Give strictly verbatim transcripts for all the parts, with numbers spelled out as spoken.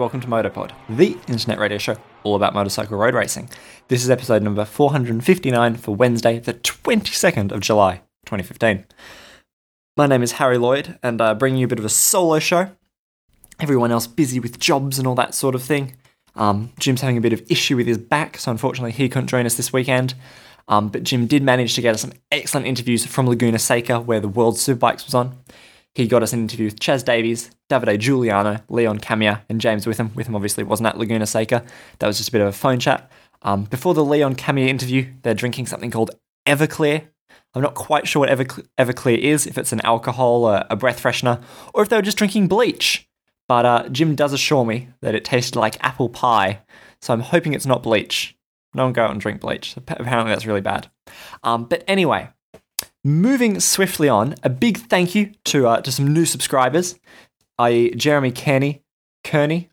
welcome to Motopod, the internet radio show all about motorcycle road racing. This is episode number four hundred fifty-nine for Wednesday, the twenty-second of July, twenty fifteen. My name is Harry Lloyd, and I uh, bring you a bit of a solo show. Everyone else busy with jobs and all that sort of thing. Um, Jim's having a bit of issue with his back, so unfortunately he couldn't join us this weekend. Um, but Jim did manage to get us some excellent interviews from Laguna Seca, where the World Superbikes was on. He got us an interview with Chaz Davies, Davide Giuliano, Leon Camier, and James Witham. Witham obviously wasn't at Laguna Seca. That was just a bit of a phone chat. Um, before the Leon Camier interview, they're drinking something called Everclear. I'm not quite sure what Evercle- Everclear is, if it's an alcohol, a, a breath freshener, or if they were just drinking bleach. But uh, Jim does assure me that it tasted like apple pie, so I'm hoping it's not bleach. No one go out and drink bleach. Apparently that's really bad. Um, but anyway, moving swiftly on, a big thank you to uh, to some new subscribers, that is. Jeremy Kearney, Kearney,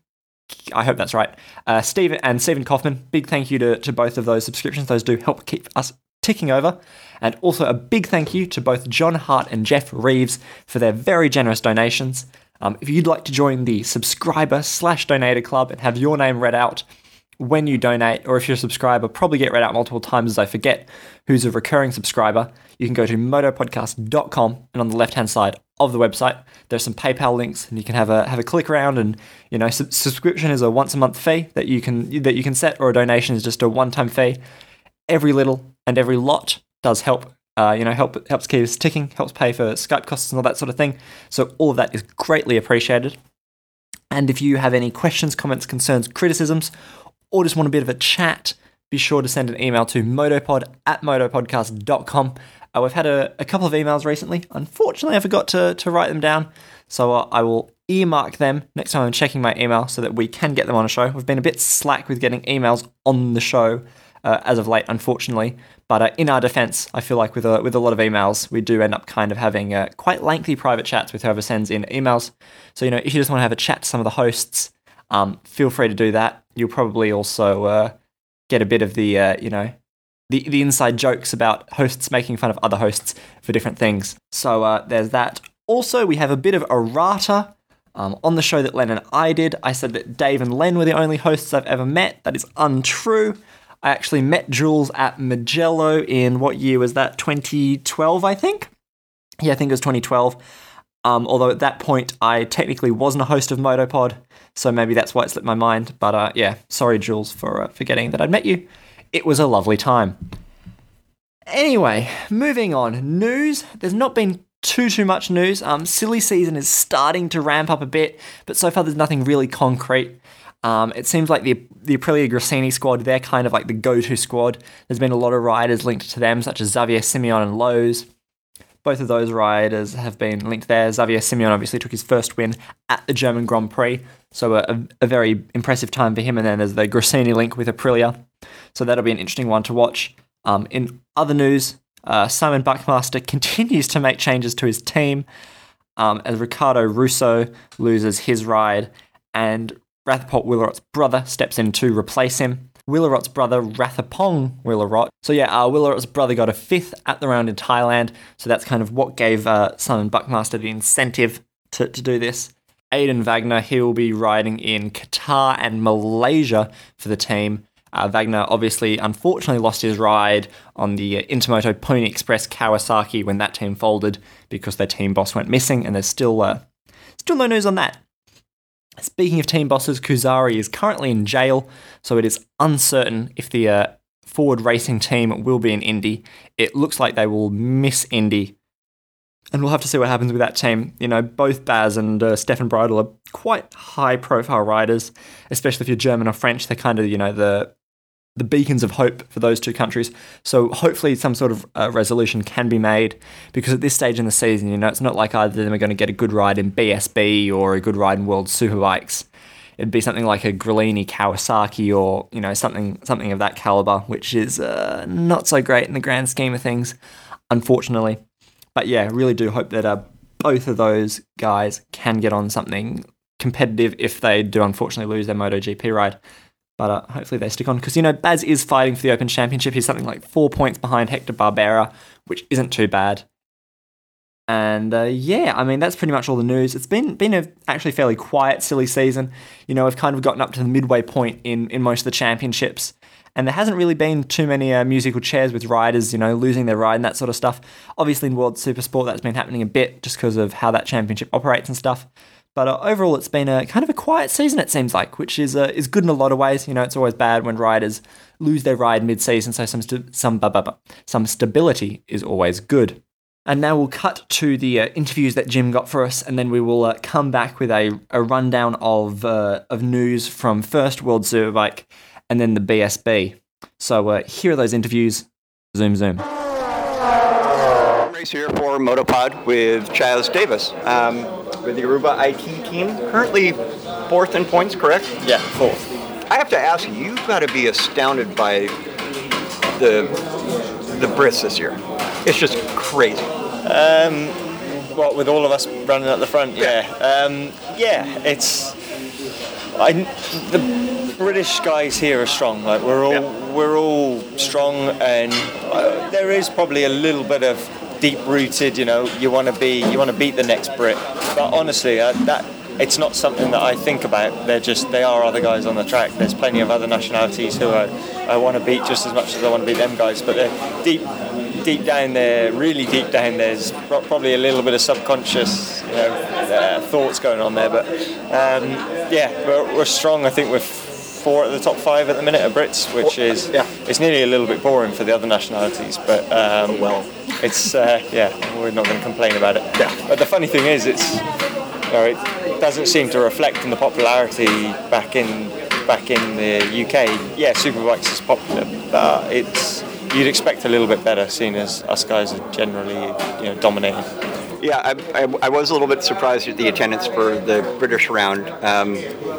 I hope that's right, uh, Stephen and Stephen Kaufman. Big thank you to, to both of those subscriptions. Those do help keep us ticking over. And also a big thank you to both John Hart and Jeff Reeves for their very generous donations. Um, if you'd like to join the subscriber slash donator club and have your name read out when you donate, or if you're a subscriber, probably get read out multiple times as I forget who's a recurring subscriber, you can go to motopodcast dot com, and on the left-hand side of the website, there's some PayPal links, and you can have a have a click around, and you know, sub- subscription is a once-a-month fee that you can that you can set, or a donation is just a one-time fee. Every little and every lot does help. Uh, you know, help helps keep us ticking, helps pay for Skype costs and all that sort of thing. So all of that is greatly appreciated. And if you have any questions, comments, concerns, criticisms, or just want a bit of a chat, be sure to send an email to motopod at motopodcast dot com. Uh, we've had a, a couple of emails recently. Unfortunately, I forgot to, to write them down, so uh, I will earmark them next time I'm checking my email so that we can get them on a show. We've been a bit slack with getting emails on the show uh, as of late, unfortunately. But uh, in our defense, I feel like with a, with a lot of emails, we do end up kind of having uh, quite lengthy private chats with whoever sends in emails. So, you know, if you just want to have a chat to some of the hosts, um, feel free to do that. You'll probably also uh, get a bit of the, uh, you know, the, the inside jokes about hosts making fun of other hosts for different things. So uh, there's that. Also, we have a bit of errata um, on the show that Len and I did. I said that Dave and Len were the only hosts I've ever met. That is untrue. I actually met Jules at Magello in, what year was that? twenty twelve, I think? Yeah, I think it was twenty twelve. Um, although at that point, I technically wasn't a host of Motopod, so maybe that's why it slipped my mind. But uh, yeah, sorry, Jules, for uh, forgetting that I'd met you. It was a lovely time. Anyway, moving on. News. There's not been too, too much news. Um, silly season is starting to ramp up a bit, but so far there's nothing really concrete. Um, it seems like the the Aprilia Gresini squad, they're kind of like the go-to squad. There's been a lot of riders linked to them, such as Xavier Simeon and Lowe's. Both of those riders have been linked there. Xavier Simeon obviously took his first win at the German Grand Prix, so a, a very impressive time for him. And then there's the Gresini link with Aprilia, so that'll be an interesting one to watch. Um, in other news, uh, Simon Buckmaster continues to make changes to his team um, as Ricardo Russo loses his ride, and Rathapong Willerot's brother steps in to replace him. Willerot's brother, Rathapong Willerot. So yeah, uh, Willerot's brother got a fifth at the round in Thailand, so that's kind of what gave uh, Simon Buckmaster the incentive to, to do this. Aidan Wagner, he will be riding in Qatar and Malaysia for the team. Uh, Wagner obviously, unfortunately, lost his ride on the uh, Intermoto Pony Express Kawasaki when that team folded because their team boss went missing, and there's still uh, still no news on that. Speaking of team bosses, Kuzari is currently in jail, so it is uncertain if the uh, Ford Racing team will be in Indy. It looks like they will miss Indy, and we'll have to see what happens with that team. You know, both Baz and uh, Stefan Bridle are quite high-profile riders, especially if you're German or French. They're kind of, you know, the the beacons of hope for those two countries. So hopefully some sort of uh, resolution can be made, because at this stage in the season, you know, it's not like either of them are going to get a good ride in B S B or a good ride in World Superbikes. It'd be something like a Grillini Kawasaki, or, you know, something something of that caliber, which is uh, not so great in the grand scheme of things, unfortunately. But yeah, really do hope that uh, both of those guys can get on something competitive if they do unfortunately lose their MotoGP ride. But uh, hopefully they stick on, because, you know, Baz is fighting for the Open Championship. He's something like four points behind Hector Barbera, which isn't too bad. And uh, yeah, I mean, that's pretty much all the news. It's been been a actually fairly quiet, silly season. You know, we've kind of gotten up to the midway point in, in most of the championships. And there hasn't really been too many uh, musical chairs with riders, you know, losing their ride and that sort of stuff. Obviously, in World Supersport, that's been happening a bit just because of how that championship operates and stuff. But uh, overall, it's been a kind of a quiet season, it seems like, which is uh, is good in a lot of ways. You know, it's always bad when riders lose their ride mid-season, so some st- some bu- bu- bu- some stability is always good. And now we'll cut to the uh, interviews that Jim got for us, and then we will uh, come back with a, a rundown of uh, of news from first World Superbike and then the B S B. So uh, here are those interviews. Zoom, zoom. Race here for Motopod with Chaz Davis um, with the Aruba I T team. Currently fourth in points, correct? Yeah, fourth. I have to ask you, you've got to be astounded by the the Brits this year. It's just crazy. Um, what, with all of us running at the front? Yeah. Um, yeah, it's... I, the British guys here are strong. Like we're all yeah. we're all strong, and uh, there is probably a little bit of deep-rooted. You know, you want to be, you want to beat the next Brit. But honestly, uh, that it's not something that I think about. They're just they are other guys on the track. There's plenty of other nationalities who I, I want to beat just as much as I want to beat them guys. But they're deep. Deep down there, really deep down, there's probably a little bit of subconscious, you know, uh, thoughts going on there. But um, yeah, we're, we're strong. I think we're four at the top five at the minute of Brits, which is yeah. it's nearly a little bit boring for the other nationalities. But um, well, it's uh, yeah, we're not going to complain about it. Yeah. But the funny thing is, it's you know, it doesn't seem to reflect in the popularity back in back in the U K. Yeah, Superbikes is popular, but it's. You'd expect a little bit better, seeing as us guys are generally, you know, dominating. Yeah, I, I, I was a little bit surprised at the attendance for the British round um,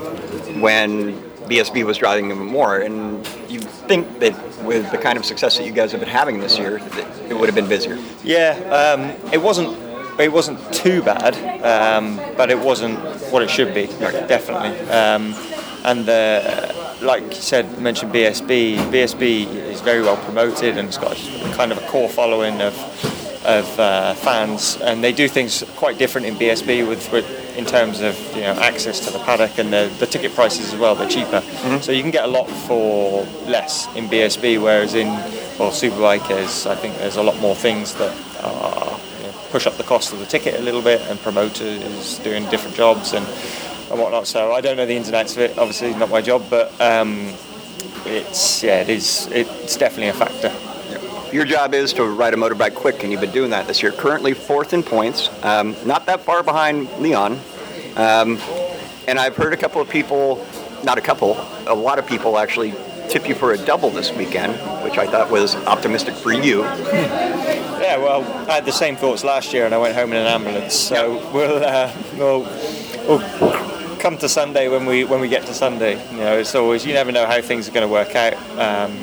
when B S B was driving them more, and you think that with the kind of success that you guys have been having this year, that it would have been busier. Yeah, um, it wasn't. It wasn't too bad, um, but it wasn't what it should be. Definitely. Um, and uh, like you said, mentioned B S B. B S B is very well promoted, and it's got a, kind of a core following of of uh, fans, and they do things quite different in B S B with, with in terms of you know access to the paddock and the, the ticket prices as well. They're cheaper, mm-hmm. so you can get a lot for less in B S B. Whereas in well, Superbikers, I think there's a lot more things that are, you know, push up the cost of the ticket a little bit, and promoters doing different jobs and. and whatnot, so I don't know the ins and outs of it, obviously not my job, but um, it's yeah, it is it's definitely a factor. Your job is to ride a motorbike quick, and you've been doing that this year. Currently fourth in points, um, not that far behind Leon, um, and I've heard a couple of people, not a couple, a lot of people actually tip you for a double this weekend, which I thought was optimistic for you. Yeah, well, I had the same thoughts last year, and I went home in an ambulance, so we'll uh, we'll, we'll come to Sunday when we when we get to Sunday. You know, it's always, you never know how things are going to work out. Um,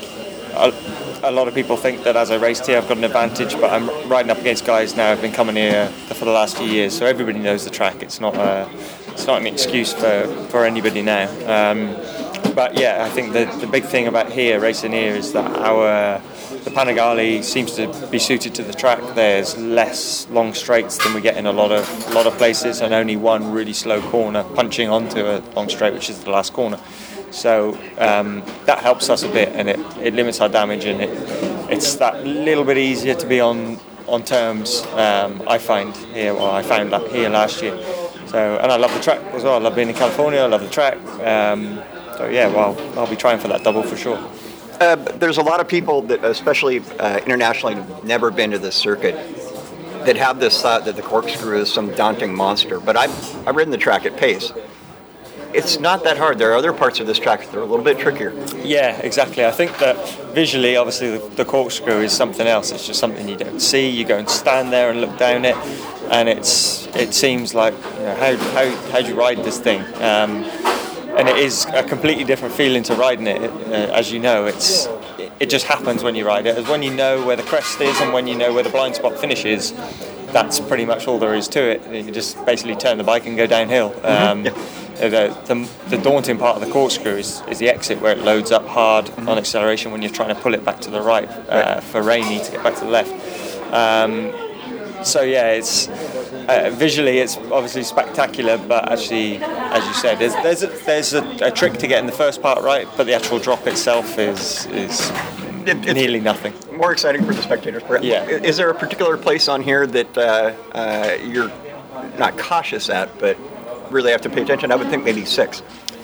a, a lot of people think that as I raced here I've got an advantage, but I'm riding up against guys now who've been coming here for the last few years, so everybody knows the track. It's not a, it's not an excuse for, for anybody now. Um, but yeah, I think the the big thing about here, racing here, is that our the Panigale seems to be suited to the track. There's less long straights than we get in a lot of a lot of places, and only one really slow corner punching onto a long straight, which is the last corner. So um, that helps us a bit, and it, it limits our damage, and it it's that little bit easier to be on on terms. Um, I find here, well, I found that here last year. So, and I love the track as well. I love being in California. I love the track. Um, so yeah, well, I'll be trying for that double for sure. Uh, there's a lot of people that, especially uh, internationally, have never been to this circuit, that have this thought that the corkscrew is some daunting monster. But I've I've ridden the track at pace. It's not that hard. There are other parts of this track that are a little bit trickier. Yeah, exactly. I think that visually, obviously, the, the corkscrew is something else. It's just something you don't see. You go and stand there and look down it, and it's it seems like, you know, how how how do you ride this thing? Um, and it is a completely different feeling to riding it. Uh, as you know, it's it just happens when you ride it. As when you know where the crest is and when you know where the blind spot finishes, that's pretty much all there is to it. You just basically turn the bike and go downhill. Um, mm-hmm. yeah. The, the, the daunting part of the corkscrew is, is the exit, where it loads up hard mm-hmm. on acceleration when you're trying to pull it back to the right, uh, right. for Rainey to get back to the left. Um, so yeah, it's uh, visually it's obviously spectacular, but actually, as you said, there's there's a, there's a, a trick to getting the first part right, but the actual drop itself is is It, it's nearly nothing. More exciting for the spectators. Yeah. Is there a particular place on here that uh, uh, you're not cautious at, but really have to pay attention? I would think maybe six.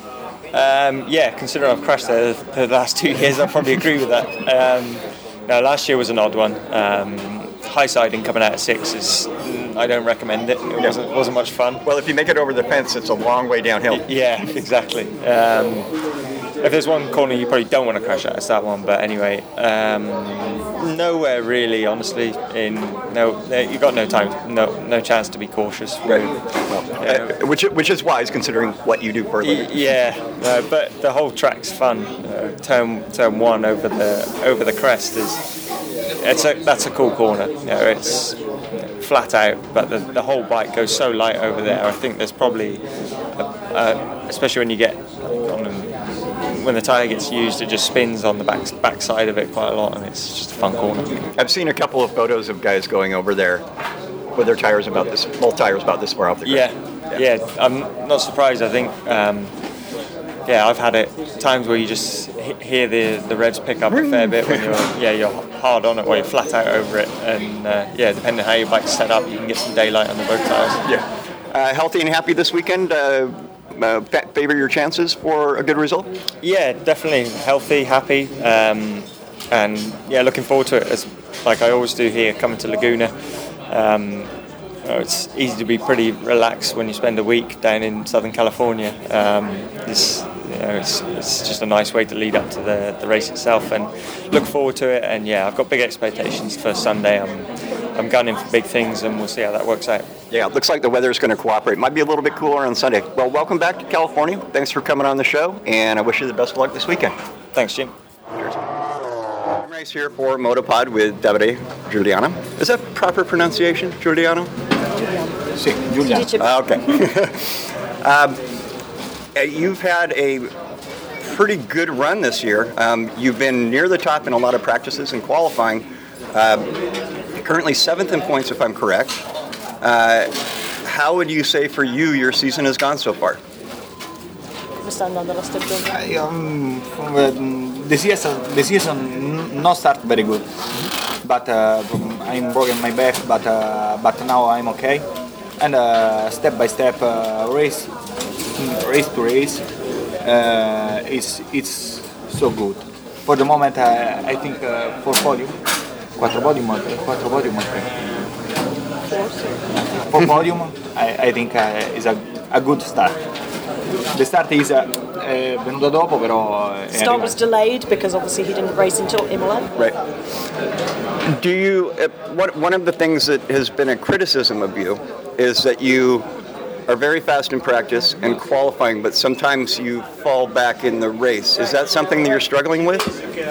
Um, yeah, considering I've crashed there the last two years, I probably agree with that. Um, no, last year was an odd one. Um, high siding coming out at six is, I don't recommend it. It wasn't wasn't much fun. Well, if you make it over the fence, it's a long way downhill. Yeah, exactly. Um, if there's one corner you probably don't want to crash at, it's that one. But anyway, um, nowhere really, honestly. In no, you got no time, no no chance to be cautious. Right. Well, uh, which which is wise considering what you do for a living. Yeah, uh, but the whole track's fun. Uh, turn turn one over the over the crest is it's a that's a cool corner. You know, it's flat out, but the, the whole bike goes so light over there. I think there's probably, a, a, especially when you get on an, when the tyre gets used, it just spins on the back back side of it quite a lot, and it's just a fun corner. I've seen a couple of photos of guys going over there with their tires about this, both tires about this far off the ground. Yeah, yeah, yeah. I'm not surprised. I think, um, yeah, I've had it times where you just hear the the revs pick up a fair bit when you're yeah you're hard on it, or you're flat out over it, and uh, yeah, depending on how your bike's set up, you can get some daylight on the both tires. Yeah. Uh, healthy and happy this weekend. Uh, uh, favor your chances for a good result? Yeah, definitely healthy, happy, um, and yeah, looking forward to it. As like I always do here, coming to Laguna. Um, it's easy to be pretty relaxed when you spend a week down in Southern California. Um, it's, you know, it's, it's just a nice way to lead up to the, the race itself, and look forward to it. And yeah, I've got big expectations for Sunday. I'm I'm gunning for big things, and we'll see how that works out. Yeah, it looks like the weather's going to cooperate. Might be a little bit cooler on Sunday. Well, welcome back to California. Thanks for coming on the show, and I wish you the best of luck this weekend. Thanks, Jim. Cheers. I'm race here for Motopod with Davide Giuliano. Is that proper pronunciation, Giuliano? Sì, Giuliano. Uh, okay. um, you've had a pretty good run this year. Um, you've been near the top in a lot of practices and qualifying. Um, currently seventh in points, if I'm correct. Uh, how would you say for you your season has gone so far? Come sta andando la stagione? I, um, um, the season, the season n- not start very good, but uh, I'm broken my back, but uh, but now I'm okay. And uh, step by step, uh, race, race to race, uh, it's it's so good. For the moment, uh, I think uh, for podium, quattro podium, quattro podium, for podium, I, I think uh, is a, a good start. The start is uh, è venuto dopo, però è Start was delayed because obviously he didn't race until Imola. Right. Do you, uh, one, one of the things that has been a criticism of you is that you are very fast in practice and qualifying, but sometimes you fall back in the race. Is that something that you're struggling with?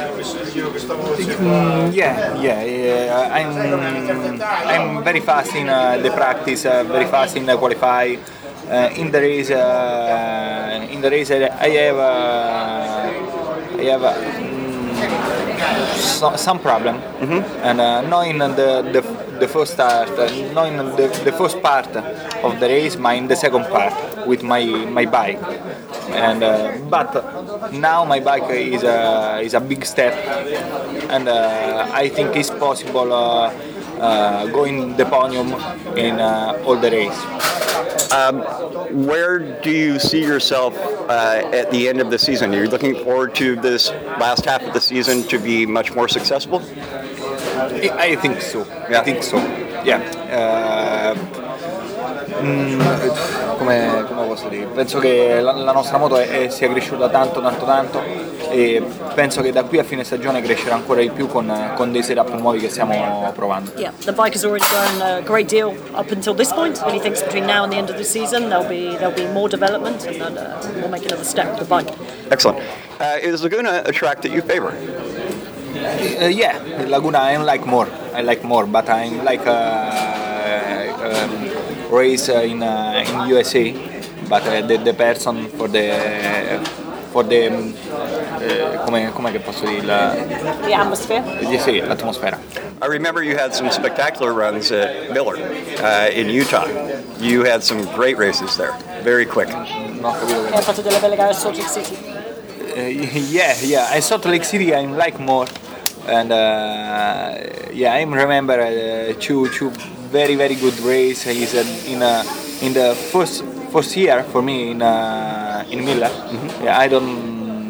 Mm, yeah, yeah, yeah. I'm, I'm very fast in uh, the practice, uh, very fast in the qualify. Uh, in the race, uh, in the race, I have, uh, I have uh, mm, so, some problem, mm-hmm. and uh, not in the, the the first start, uh, not in the, the first part of the race, but in the second part with my my bike. And uh, but now my bike is a is a big step, and uh, I think it's possible uh, uh, going the podium in uh, all the race. Um, where do you see yourself uh, at the end of the season? Are you looking forward to this last half of the season to be much more successful? I think so. Yeah. I think so. Yeah. Uh, mm, come, come posso dire? Penso che la, la nostra moto è, è, sia cresciuta tanto, tanto, tanto, e penso che da qui a fine stagione crescerà ancora di più con, con dei setup nuovi che stiamo provando. Yeah, the bike has already grown a great deal up until this point, and he thinks between now and the end of the season there'll be there'll be more development, and then uh, we'll make another step with the bike. Excellent. Uh, is Laguna a track that you favor? Uh, yeah, Laguna I like more. I like more, but I like uh, um, race in uh, in U S A. But uh, the, the person for the for the eh, come, com'è che posso dire, la, The atmosphere. eh, sì, l'atmosfera. I remember you had some spectacular runs at Miller uh, in Utah. You had some great races there, very quick. Non ho capito E ha fatto delle belle gare a Salt Lake City. Uh, yeah, yeah. I Salt Lake City. I like more, and uh, yeah, I remember uh, two two very very good race. He's uh, in uh, in the first first year for me in uh, in Miller. Mm-hmm. Yeah, I don't.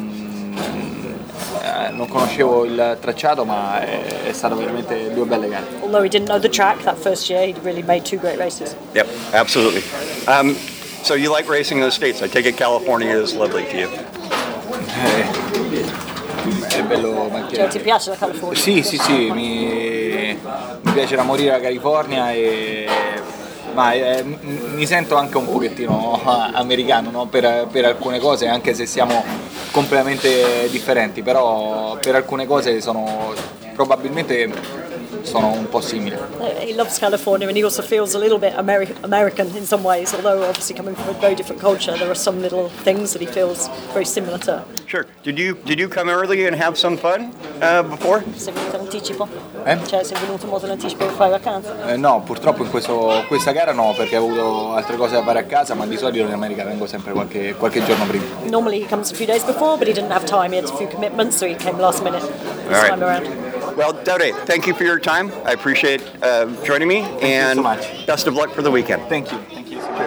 Uh, non conoscevo il tracciato, ma è, è stato veramente due belle gare. Although he didn't know the track that first year, he really made two great races. Yep, absolutely. Um, so you like racing in the States? I take it California is lovely to you. È bello perché... Cioè, ti piace la California? Sì, sì, sì, mi, mi piace da morire la California e ma eh, mi sento anche un pochettino americano, no? per, per alcune cose, anche se siamo completamente differenti, però per alcune cose sono probabilmente sono un po' simili. He loves California and he also feels a little bit Ameri- American in some ways, although obviously coming from a very different culture, there are some little things that he feels very similar to. Sure. Did you did you come early and have some fun uh, before? Sei venuto in anticipo? Eh? Cioè, sei venuto molto in anticipo per fare vacanza? Eh, no, purtroppo in questo, questa gara no, perché ho avuto altre cose da fare a casa, ma di solito in America vengo sempre qualche, qualche giorno prima. Normally he comes a few days before, but he didn't have time. He had a few commitments, so he came last minute this All right. time around. Well, Dode, thank you for your time. I appreciate uh, joining me, Thank you and so much. best of luck for the weekend. Thank you. Thank you. Cheers.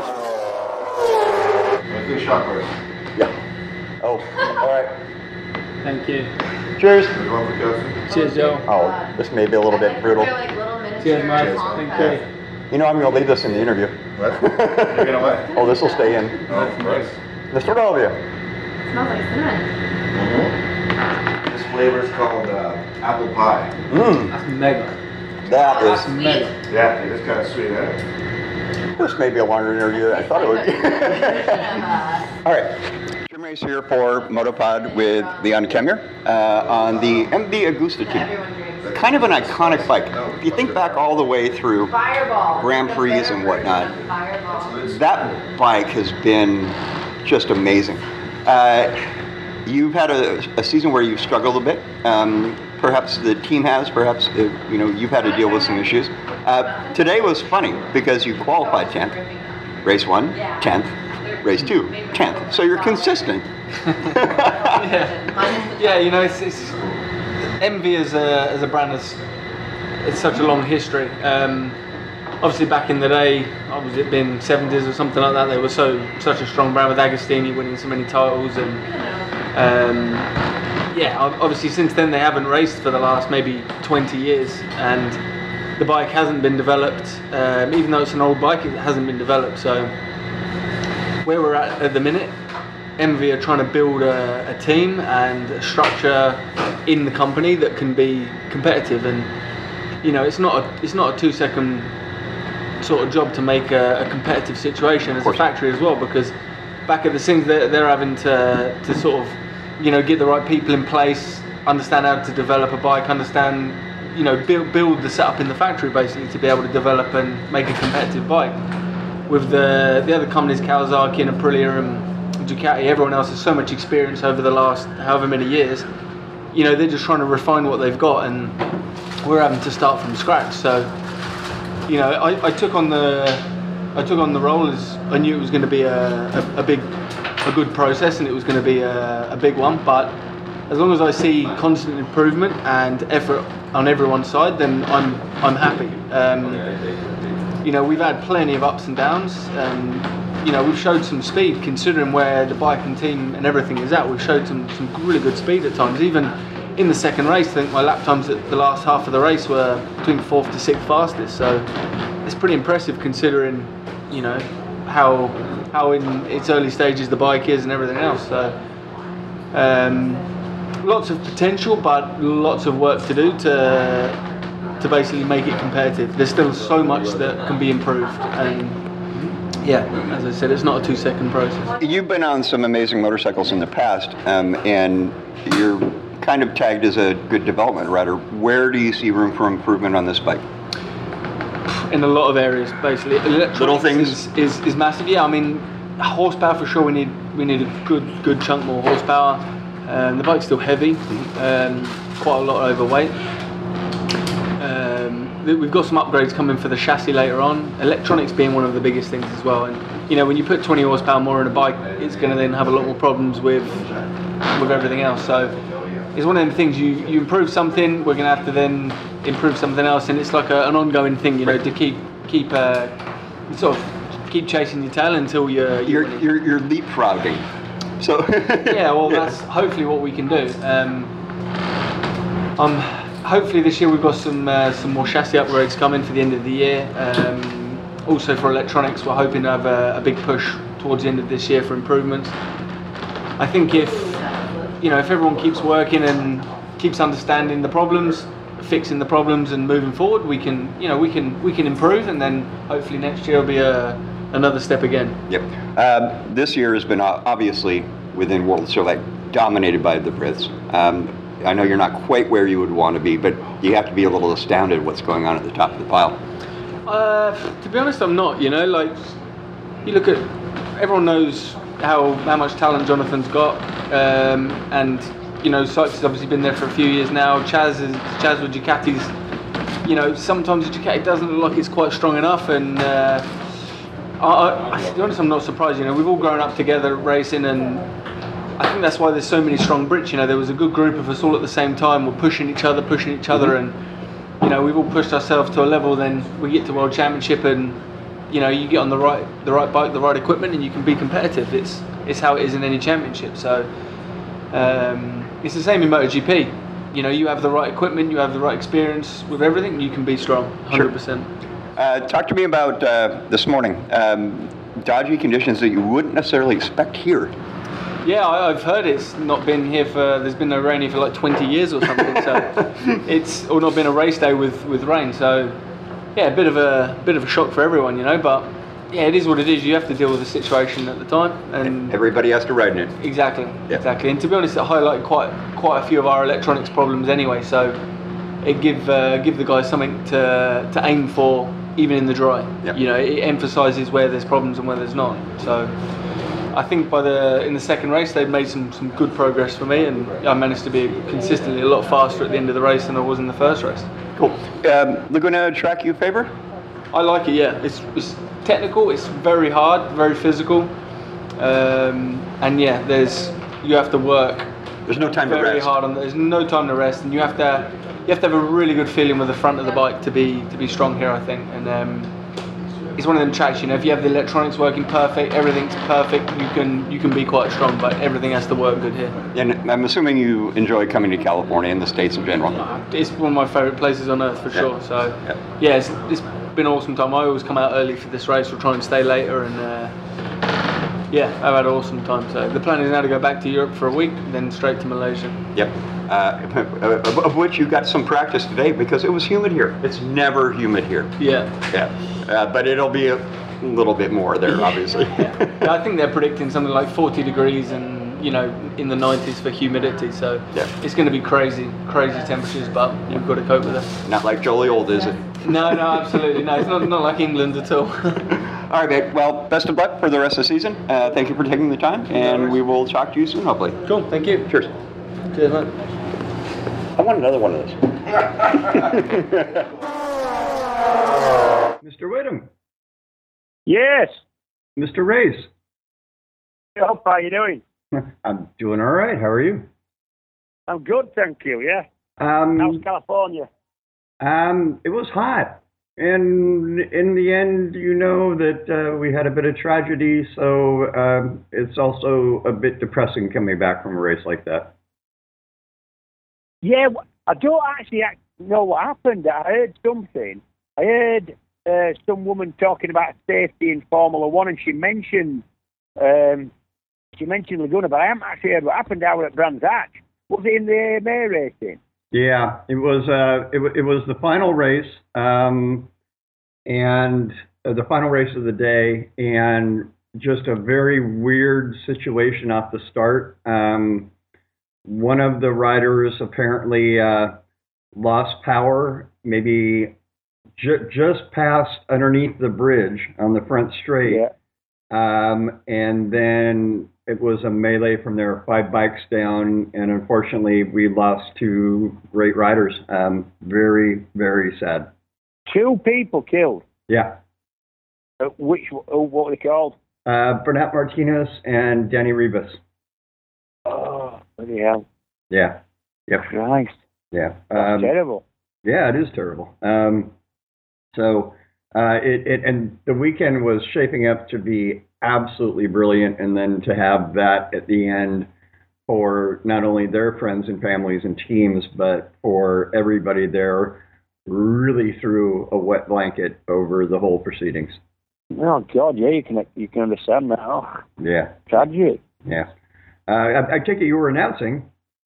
Good shot first. Yeah. Oh, all right. Thank you. Cheers. Good one for Justin. Cheers, Joe. Oh, this may be a little bit brutal. Cheers, mate. Thank you. You know, I'm going to leave this in the interview. What? You're gonna what? Oh, this will stay in. Oh, of course. Mister Dolvia. Smells like cinnamon. This flavor is called uh, apple pie. Mmm, That's mega. that That's is. mega. Yeah, it is kind of sweet, eh? This may be a longer interview than I thought it would be. All right. Jim Race here for Motopod with Leon Kemmer uh, on the M V Agusta team. Kind of an iconic bike. If you think back all the way through Fireball. Grand Prix and whatnot, Fireball. that bike has been just amazing. Uh, you've had a, a season where you've struggled a bit. Um, perhaps the team has. Perhaps uh, you know you've had to deal with some issues. Uh, today was funny because you qualified tenth, race one, tenth, race two, tenth. So you're consistent. Yeah, yeah. You know, it's, it's M V as a as a brand has it's such a long history. Um, obviously, back in the day, obviously it been seventies or something like that. They were so such a strong brand with Agostini winning so many titles, and um, yeah, obviously since then they haven't raced for the last maybe twenty years, and the bike hasn't been developed. Um, even though it's an old bike, it hasn't been developed. So where we're at at the minute, M V are trying to build a, a team and a structure in the company that can be competitive, and you know it's not a it's not a two second sort of job to make a, a competitive situation as a factory as well, because back at the scenes they're, they're having to to sort of you know get the right people in place, understand how to develop a bike, understand you know build build the setup in the factory basically to be able to develop and make a competitive bike. With the the other companies, Kawasaki and Aprilia and Ducati, everyone else has so much experience over the last however many years. You know, they're just trying to refine what they've got, and we're having to start from scratch. So, you know, I, I took on the I took on the role as I knew it was going to be a, a, a big, a good process, and it was going to be a, a big one. But as long as I see constant improvement and effort on everyone's side, then I'm I'm happy. Um, you know, we've had plenty of ups and downs, and you know, we've showed some speed considering where the bike and team and everything is at. We've showed some, some really good speed at times. Even in the second race, I think my lap times at the last half of the race were between fourth to sixth fastest. So it's pretty impressive considering, you know, how how in its early stages the bike is and everything else. So um, lots of potential, but lots of work to do to to basically make it competitive. There's still so much that can be improved, and yeah, as I said, it's not a two-second process. You've been on some amazing motorcycles in the past, um, and you're kind of tagged as a good development rider. Where do you see room for improvement on this bike? In a lot of areas, basically. Electronics Little things? is, is, is massive. Yeah, I mean, horsepower for sure. We need we need a good good chunk more horsepower. Um, the bike's still heavy, um, quite a lot overweight. Um, we've got some upgrades coming for the chassis later on. Electronics being one of the biggest things as well. And you know, when you put twenty horsepower more in a bike, it's going to then have a lot more problems with with everything else. So it's one of them things. You you improve something, we're going to have to then improve something else, and it's like a, an ongoing thing. You know, to keep keep uh, sort of keep chasing your tail until you're you're you're, you're leapfrogging. So yeah, well, that's hopefully what we can do. Um, um, hopefully this year we've got some uh, some more chassis upgrades coming for the end of the year. Um, also for electronics, we're hoping to have a, a big push towards the end of this year for improvements. I think if you know if everyone keeps working and keeps understanding the problems, fixing the problems, and moving forward, we can you know we can we can improve, and then hopefully next year will be a another step again. Yep. Um, this year has been uh, obviously within World Surlite dominated by the Brits. Um, I know you're not quite where you would want to be, but you have to be a little astounded what's going on at the top of the pile. Uh, to be honest, I'm not. You know, like you look at, everyone knows how how much talent Jonathan's got, um, and you know, Sykes has obviously been there for a few years now. Chaz is Chaz with Ducati's. You know, sometimes the Ducati doesn't look like it's quite strong enough, and. Uh, I, I, to be honest, I'm not surprised. You know, we've all grown up together racing, and I think that's why there's so many strong Brits. You know, there was a good group of us all at the same time. We're pushing each other, pushing each other, mm-hmm. and you know, we've all pushed ourselves to a level. Then we get to World Championship, and you know, you get on the right, the right bike, the right equipment, and you can be competitive. It's it's how it is in any championship. So um, it's the same in MotoGP. You know, you have the right equipment, you have the right experience with everything, you can be strong, one hundred percent. Sure. Uh, talk to me about uh, this morning. Um, dodgy conditions that you wouldn't necessarily expect here. Yeah, I, I've heard it's not been here for. There's been no rain here for like twenty years or something. So it's or not been a race day with, with rain. So yeah, a bit of a bit of a shock for everyone, you know. But yeah, it is what it is. You have to deal with the situation at the time, and everybody has to ride in it. Exactly, yep. exactly. And to be honest, it highlighted quite quite a few of our electronics problems anyway. So it give uh, give the guys something to to aim for. Even in the dry, yep. You know, it emphasises where there's problems and where there's not. So, I think by the in the second race they've made some, some good progress for me, and I managed to be consistently a lot faster at the end of the race than I was in the first race. Cool. Um, Laguna track you favour? I like it. Yeah, it's it's technical. It's very hard, very physical, um, and yeah, there's you have to work. There's no time very to rest. Very hard on. There's no time to rest, and you have to. You have to have a really good feeling with the front of the bike to be to be strong here, I think. And um, it's one of them tracks, you know, if you have the electronics working perfect, everything's perfect, you can you can be quite strong, but everything has to work good here. And I'm assuming you enjoy coming to California and the States in general. It's one of my favourite places on earth for yeah. sure. So yeah, yeah it's, it's been an awesome time. I always come out early for this race, we'll try and stay later, and uh, yeah, I've had an awesome time. So the plan is now to go back to Europe for a week, then straight to Malaysia. Yep. Uh, of which you got some practice today because it was humid here. It's never humid here. Yeah. Yeah. Uh, but it'll be a little bit more there, obviously. yeah. I think they're predicting something like forty degrees and, you know, in the nineties for humidity. So yeah. It's going to be crazy, crazy temperatures, but we've got to cope with it. Not like jolly old, is it? No, no, absolutely. No, it's not, not like England at all. All right, mate. Well, best of luck for the rest of the season. Uh, thank you for taking the time, and we will talk to you soon, hopefully. Cool. Thank you. Cheers. Cheers, mate. I want another one of those. Mister Whittam. Yes. Mister Race. How are you doing? I'm doing all right. How are you? I'm good, thank you, yeah. Um, How's California? Um, it was hot. And in the end, you know that uh, we had a bit of tragedy, so um, it's also a bit depressing coming back from a race like that. Yeah, I don't actually know what happened. I heard something. I heard uh, some woman talking about safety in Formula One, and she mentioned um, she mentioned Laguna, but I haven't actually heard what happened down at Brands Hatch. Was it in the A M A racing? Yeah, it was. Uh, it, it was the final race, um, and uh, the final race of the day, and just a very weird situation off the start. Um, One of the riders apparently uh, lost power, maybe ju- just past underneath the bridge on the front straight, yeah. Um, and then it was a melee from there, five bikes down, and unfortunately we lost two great riders. Um, very, very sad. Two people killed. Yeah. Uh, which, uh, what were they called? Uh, Bernat Martinez and Danny Rivas. Oh, bloody hell. Yeah. Yep. Christ. Yeah. That's Um, terrible. Yeah, it is terrible. Um, so uh, it, it and the weekend was shaping up to be absolutely brilliant, and then to have that at the end for not only their friends and families and teams, but for everybody there, really threw a wet blanket over the whole proceedings. Oh God, yeah, you can you can understand that. Oh, Yeah, tragic. yeah. Uh, I, I take it you were announcing.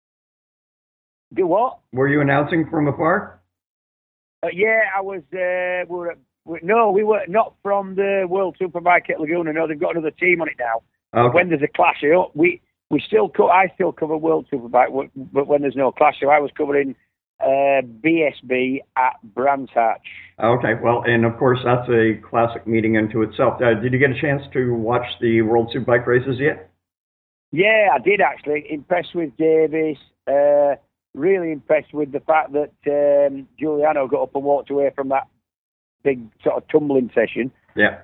Do what? Were you announcing from afar? Uh, yeah, I was. Uh, we were, we, no, we were not from the World Superbike at Laguna. No, they've got another team on it now. Okay. When there's a clash, you know, we we still co- I still cover World Superbike, but when there's no clash, so I was covering uh, B S B at Brands Hatch. Okay, well, and of course that's a classic meeting unto itself. Uh, did you get a chance to watch the World Superbike races yet? Yeah, I did actually. Impressed with Davis. Uh, really impressed with the fact that um, Giuliano got up and walked away from that big sort of tumbling session. Yeah.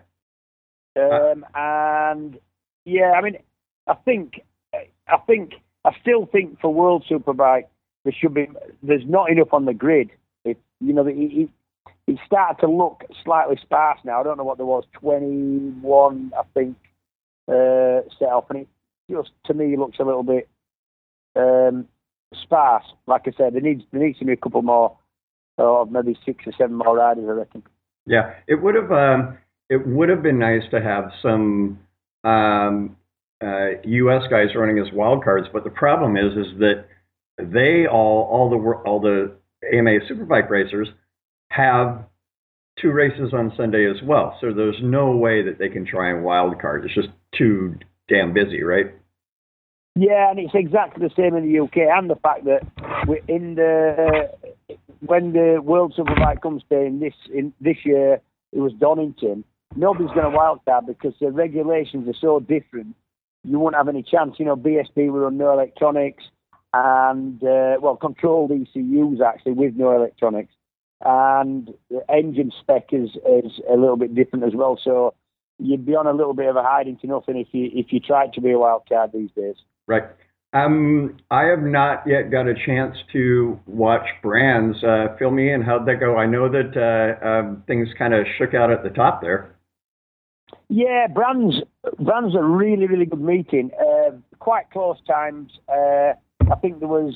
Um, and yeah, I mean, I think, I think, I still think for World Superbike there should be. There's not enough on the grid. It, you know, it, it, it started to look slightly sparse now. I don't know what there was. twenty-one, I think, uh, set off, and it just to me looks a little bit um, sparse. Like I said, there needs there needs to be a couple more, or maybe six or seven more riders, I reckon. Yeah, it would have um, it would have been nice to have some um, uh, U S guys running as wild cards, but the problem is is that they all all the all the A M A Superbike racers have two races on Sunday as well, so there's no way that they can try and wild card. It's just too damn busy, right? Yeah, and it's exactly the same in the U K, and the fact that we're in the when the World Superbike comes to in this in this year, it was Donington. Nobody's going to wildcard because the regulations are so different. You won't have any chance. You know, B S B were on no electronics, and uh, well, controlled E C Us actually with no electronics, and the engine spec is is a little bit different as well. So you'd be on a little bit of a hiding to nothing if you if you tried to be a wild card these days. Right. Um, I have not yet got a chance to watch Brands. Uh, fill me in. How'd that go? I know that uh, uh, things kind of shook out at the top there. Yeah, Brands Brands a really really good meeting. Uh, quite close times. Uh, I think there was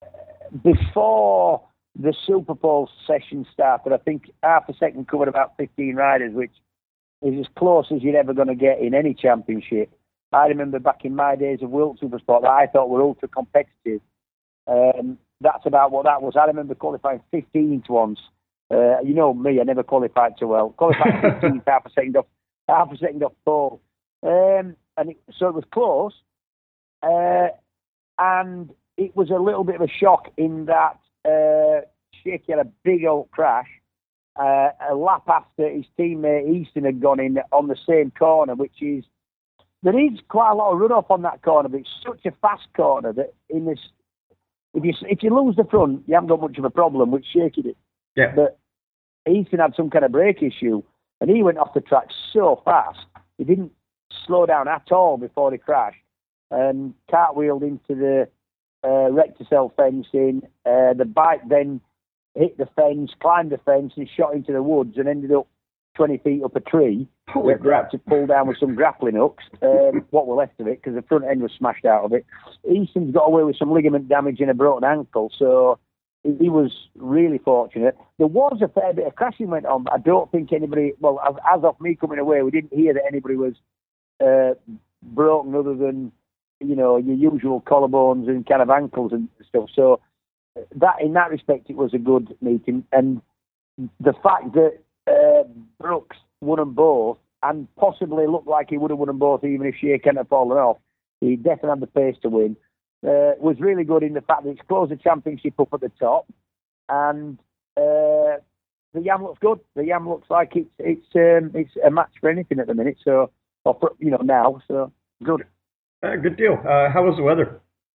before the Super Bowl session started. I think half a second covered about fifteen riders, which is as close as you're ever going to get in any championship. I remember back in my days of World Supersport that I thought were ultra competitive. Um, that's about what that was. I remember qualifying fifteenth once. Uh, you know me, I never qualified too well. Qualified fifteenth, half a second off, half a second off pole. Um, and it, so it was close. Uh, and it was a little bit of a shock in that uh, Shaky had a big old crash. Uh, a lap after his teammate Easton had gone in on the same corner, which is there is quite a lot of runoff on that corner, but it's such a fast corner that in this, if you if you lose the front, you haven't got much of a problem, which Shaky did. Yeah. But Easton had some kind of brake issue, and he went off the track so fast he didn't slow down at all before he crashed, and cartwheeled into the uh, Recticel fencing. Uh, the bike then hit the fence, climbed the fence, and shot into the woods, and ended up twenty feet up a tree. Holy that they had to pull down with some grappling hooks, um, what were left of it, because the front end was smashed out of it. Easton's got away with some ligament damage and a broken ankle, so he was really fortunate. There was a fair bit of crashing went on, but I don't think anybody, well, as, as of me coming away, we didn't hear that anybody was uh, broken other than, you know, your usual collarbones and kind of ankles and stuff. So that, in that respect, it was a good meeting. And the fact that uh, Brooks won them both, and possibly looked like he would have won them both even if Shea hadn't fallen off, he definitely had the pace to win, uh, was really good in the fact that it's closed the championship up at the top, and uh, the Yam looks good. The Yam looks like it's it's um, it's a match for anything at the minute, so or you know now. So good. Uh, good deal. Uh, how was the weather?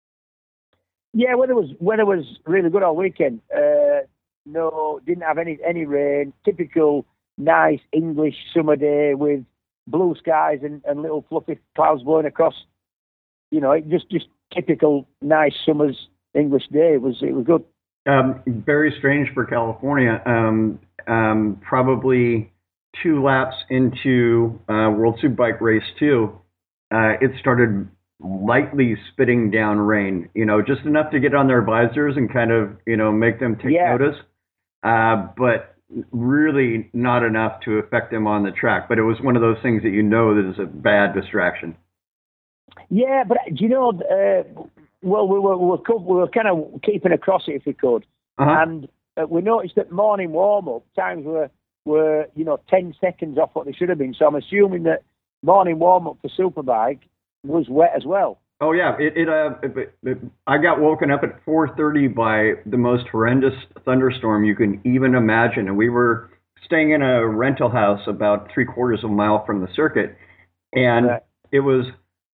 Yeah, weather was weather was really good all weekend. Uh, no, didn't have any any rain. Typical nice English summer day with blue skies and, and little fluffy clouds blowing across. You know, it just just typical nice summer's English day. It was it was good. Um, very strange for California. Um, um, probably two laps into uh, World Superbike Race Two, uh, it started lightly spitting down rain. You know, just enough to get on their visors and kind of you know make them take Yeah. notice, uh, but really not enough to affect them on the track. But it was one of those things that you know that is a bad distraction. Yeah, but do you know? Uh, well, we were we were, co- we were kind of keeping across it if we could, Uh-huh. and uh, we noticed that morning warm up times were were you know ten seconds off what they should have been. So I'm assuming that morning warm up for Superbike was wet as well. Oh yeah, it, it, uh, it, it, I got woken up at four thirty by the most horrendous thunderstorm you can even imagine, and we were staying in a rental house about three quarters of a mile from the circuit, and Right. it was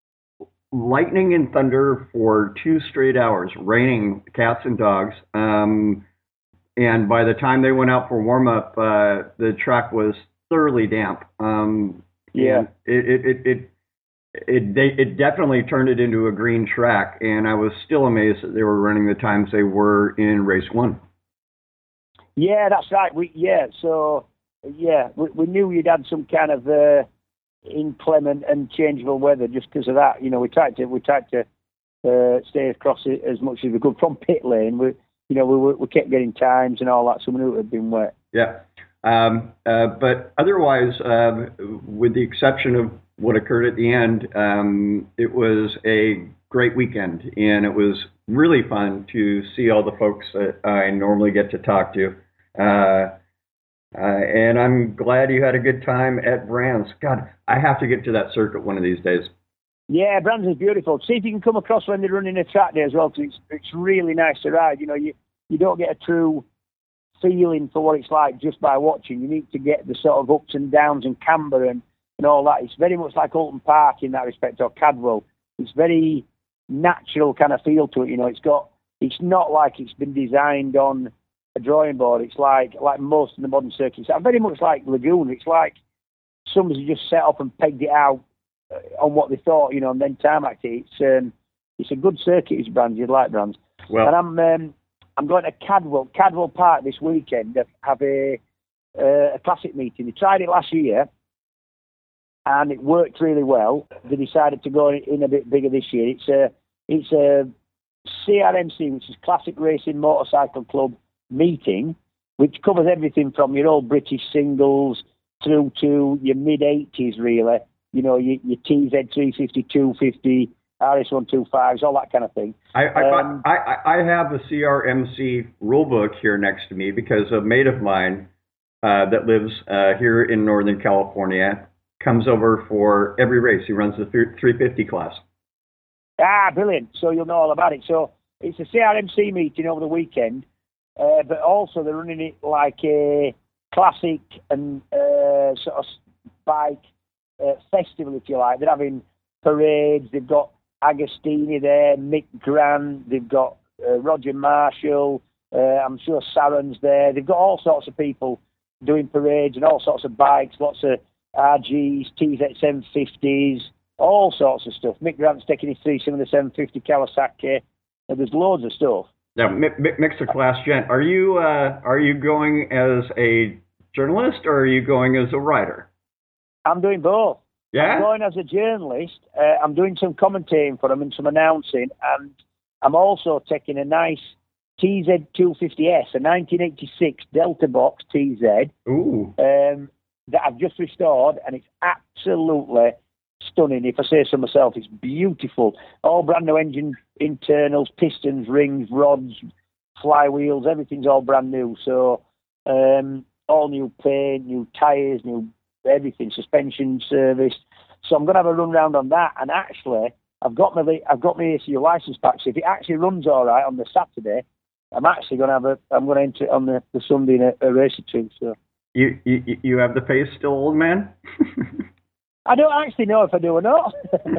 lightning and thunder for two straight hours, raining cats and dogs. Um, and by the time they went out for warm up, uh, the track was thoroughly damp. Um, Yeah. and It it it. it It they, it definitely turned it into a green track, and I was still amazed that they were running the times they were in race one. Yeah, that's right. We yeah, so yeah, we, we knew you'd had some kind of uh, inclement and changeable weather just because of that. You know, we tried to we tried to uh, stay across it as much as we could from pit lane. We you know we were, we kept getting times and all that, so we knew it had been wet. Yeah, um, uh, but otherwise, uh, with the exception of what occurred at the end, um, it was a great weekend, and it was really fun to see all the folks that I normally get to talk to. Uh, uh, and I'm glad you had a good time at Brands. God, I have to get to that circuit one of these days. Yeah, Brands is beautiful. See if you can come across when they're running a track day as well, because it's it's really nice to ride. You know, you you don't get a true feeling for what it's like just by watching. You need to get the sort of ups and downs and camber and and all that. It's very much like Alton Park in that respect, or Cadwell. It's very natural kind of feel to it. You know, it's got. It's not like it's been designed on a drawing board. It's like like most of the modern circuits. It's very much like Lagoon. It's like somebody's just set up and pegged it out on what they thought, you know, and then tarmacked it. It's um, it's a good circuit. It's Brands. You'd like Brands. Well, and I'm um, I'm going to Cadwell Cadwell Park this weekend. They have a uh, a classic meeting. They tried it last year, and it worked really well. They decided to go in a bit bigger this year. It's a it's a C R M C, which is Classic Racing Motorcycle Club meeting, which covers everything from your old British singles through to your mid eighties, really. You know, your, your T Z three fifty, two fifty, R S one twenty-fives, all that kind of thing. I I, Um, I, I I have the C R M C rulebook here next to me because a mate of mine uh, that lives uh, here in Northern California comes over for every race. He runs the three fifty class. Ah, brilliant. So you'll know all about it. So it's a C R M C meeting over the weekend, uh, but also they're running it like a classic and uh, sort of bike uh, festival, if you like. They're having parades. They've got Agostini there, Mick Grant. They've got uh, Roger Marshall. Uh, I'm sure Saren's there. They've got all sorts of people doing parades and all sorts of bikes, lots of R Gs, T Z seven fifties, all sorts of stuff. Mick Grant's taking his three seventy seven fifty Kawasaki. And there's loads of stuff. Now, mi- mi- mixer class gent, are you uh, are you going as a journalist or are you going as a writer? I'm doing both. Yeah? I'm going as a journalist. Uh, I'm doing some commentating for them and some announcing, and I'm also taking a nice T Z two fifty S, a nineteen eighty-six Delta Box T Z, Ooh. um, that I've just restored, and it's absolutely stunning. If I say so myself, it's beautiful. All brand new engine internals, pistons, rings, rods, flywheels, everything's all brand new. So um, all new paint, new tyres, new everything, suspension service. So I'm going to have a run round on that. And actually, I've got my I've got my A C U license back. So if it actually runs all right on the Saturday, I'm actually going to have a I'm going to enter it on the, the Sunday in a, a race or two. So You, you you have the face still, old man? I don't actually know if I do or not.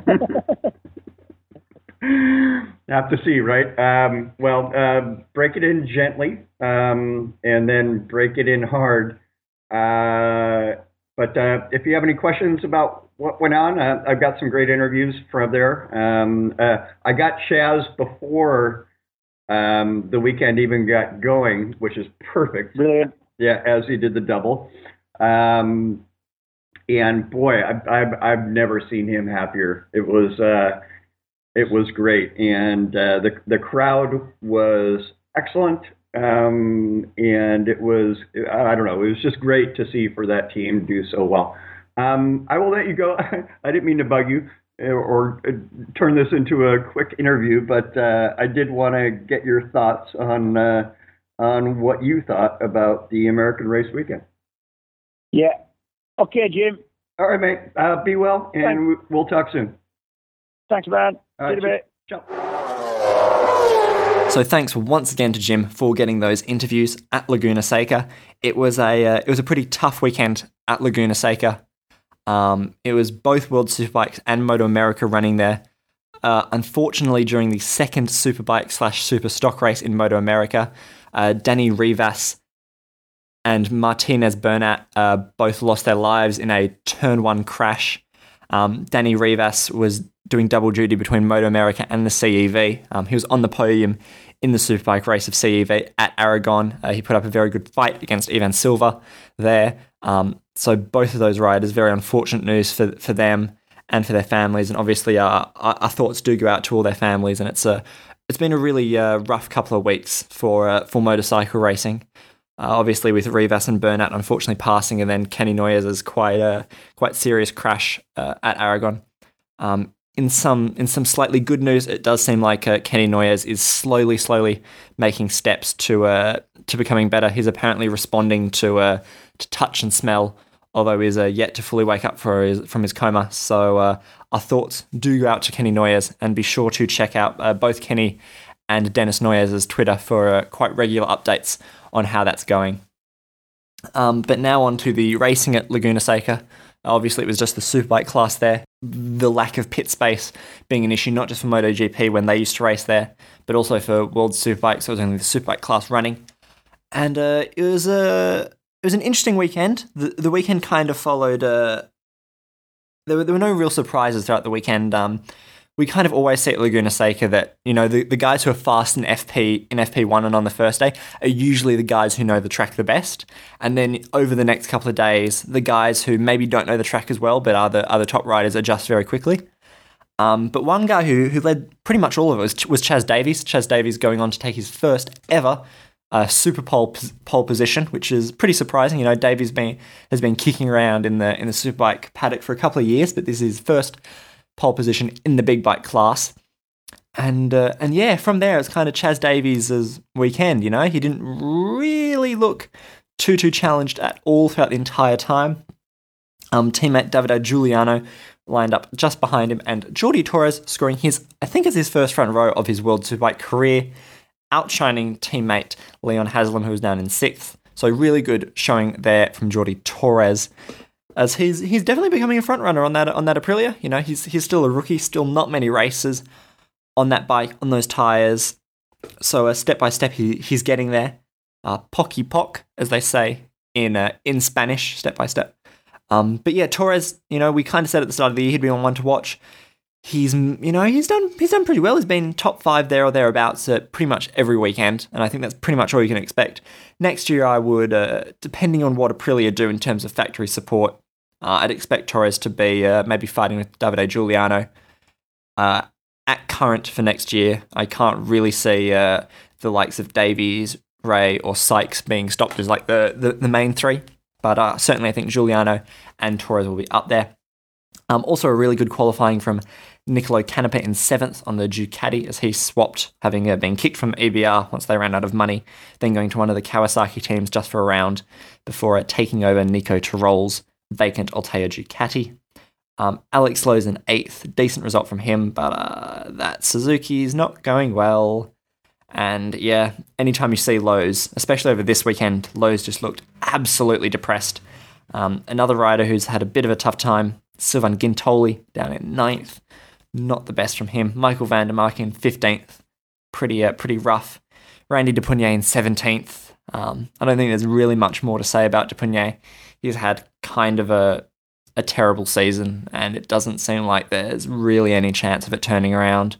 Have to see, right? Um, well, uh, break it in gently, um, and then break it in hard. Uh, but uh, if you have any questions about what went on, uh, I've got some great interviews from there. Um, uh, I got Chaz before um, the weekend even got going, which is perfect. Brilliant. Yeah, as he did the double. Um, and boy, I've, I've, I've never seen him happier. It was... Uh, It was great, and uh, the the crowd was excellent, um, and it was, I don't know, it was just great to see for that team do so well. Um, I will let you go. I didn't mean to bug you or, or turn this into a quick interview, but uh, I did want to get your thoughts on uh, on what you thought about the American Race Weekend. Yeah. Okay, Jim. All right, mate. Uh, be well, and Thanks. We'll talk soon. Thanks, man. See you in a bit. Ciao. So thanks once again to Jim for getting those interviews at Laguna Seca. It was a uh, it was a pretty tough weekend at Laguna Seca. Um, it was both World Superbikes and Moto America running there. Uh, unfortunately, during the second Superbike slash Super Stock race in Moto America, uh, Danny Rivas and Martinez Bernat uh, both lost their lives in a turn one crash. Um, Danny Rivas was doing double duty between Moto America and the C E V. Um, he was on the podium in the Superbike race of C E V at Aragon. Uh, he put up a very good fight against Ivan Silva there. Um, so both of those riders, very unfortunate news for for them and for their families. And obviously, uh, our, our thoughts do go out to all their families. And it's a it's been a really uh, rough couple of weeks for uh, for motorcycle racing. Uh, obviously, with Rivas and Bernat unfortunately passing, and then Kenny Noyes' quite a quite serious crash uh, at Aragon. Um, in some in some slightly good news, it does seem like uh, Kenny Noyes is slowly, slowly making steps to uh, to becoming better. He's apparently responding to uh, to touch and smell, although he's uh, yet to fully wake up for his, from his coma. So uh, our thoughts do go out to Kenny Noyes, and be sure to check out uh, both Kenny and Dennis Noyes' Twitter for uh, quite regular updates on how that's going. Um, but now on to the racing at Laguna Seca. Obviously, it was just the Superbike class there. The lack of pit space being an issue, not just for MotoGP when they used to race there, but also for World Superbike, so it was only the Superbike class running. And uh, it was a it was an interesting weekend. The the weekend kind of followed... Uh, there, were, there were no real surprises throughout the weekend. Um, we kind of always say at Laguna Seca that, you know, the, the guys who are fast in F P in F P one and on the first day are usually the guys who know the track the best. And then over the next couple of days, the guys who maybe don't know the track as well, but are the other top riders, adjust very quickly. Um, but one guy who who led pretty much all of it was, was Chaz Davies. Chaz Davies going on to take his first ever uh, Super Pole pole position, which is pretty surprising. You know, Davies been has been kicking around in the in the Superbike paddock for a couple of years, but this is his first pole position in the big bike class. And uh, and yeah, from there it's kind of Chaz Davies' weekend, you know. He didn't really look too, too challenged at all throughout the entire time. Um, teammate Davide Giuliano lined up just behind him, and Jordi Torres scoring his, I think it's his first front row of his World Superbike career, outshining teammate Leon Haslam, who was down in sixth. So really good showing there from Jordi Torres, as he's he's definitely becoming a front runner on that on that Aprilia. You know, he's he's still a rookie, still not many races on that bike, on those tyres. So uh, step by step, he he's getting there. Uh, pocky poc, as they say in uh, in Spanish, step by step. Um, but yeah, Torres, you know, we kind of said at the start of the year he'd be on one to watch. He's, you know, he's done he's done pretty well. He's been top five there or thereabouts at pretty much every weekend, and I think that's pretty much all you can expect. Next year, I would, uh, depending on what Aprilia do in terms of factory support, uh, I'd expect Torres to be uh, maybe fighting with Davide Giuliano. Uh, at current for next year, I can't really see uh, the likes of Davies, Ray, or Sykes being stopped as like the, the, the main three. But uh, certainly I think Giuliano and Torres will be up there. Um, also a really good qualifying from Nicolo Canepa in seventh on the Ducati, as he swapped, having uh, been kicked from E B R once they ran out of money, then going to one of the Kawasaki teams just for a round before uh, taking over Nico Tirol's vacant Altea Ducati. Um, Alex Lowe's in eighth, decent result from him, but uh, that Suzuki's not going well. And yeah, anytime you see Lowe's, especially over this weekend, Lowe's just looked absolutely depressed. Um, another rider who's had a bit of a tough time, Sylvain Gintoli down in ninth. Not the best from him. Michael van der Mark in fifteenth. Pretty uh, pretty rough. Randy Depunier in seventeenth. Um, I don't think there's really much more to say about Depunier. He's had kind of a a terrible season, and it doesn't seem like there's really any chance of it turning around.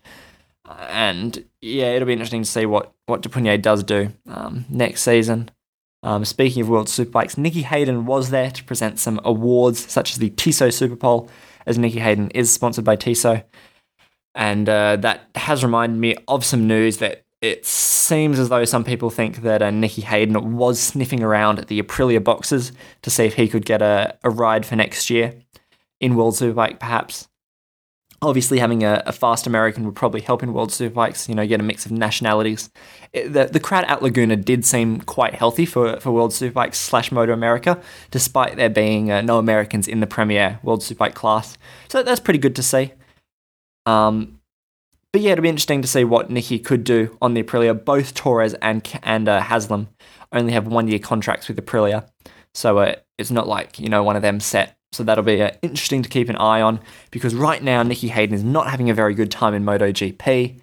And yeah, it'll be interesting to see what, what Depunier does do um, next season. Um, speaking of World Superbikes, Nicky Hayden was there to present some awards, such as the Tissot Superpole, as Nicky Hayden is sponsored by Tissot. And uh, that has reminded me of some news that it seems as though some people think that uh, Nicky Hayden was sniffing around at the Aprilia boxes to see if he could get a, a ride for next year in World Superbike, perhaps. Obviously, having a, a fast American would probably help in World Superbikes, you know, get a mix of nationalities. It, the, the crowd at Laguna did seem quite healthy for, for World Superbikes slash Moto America, despite there being uh, no Americans in the Premier World Superbike class. So that's pretty good to see. Um, but yeah, it'll be interesting to see what Nicky could do on the Aprilia. Both Torres and and uh, Haslam only have one-year contracts with Aprilia, so uh, it's not like, you know, one of them set. So that'll be uh, interesting to keep an eye on, because right now Nicky Hayden is not having a very good time in MotoGP.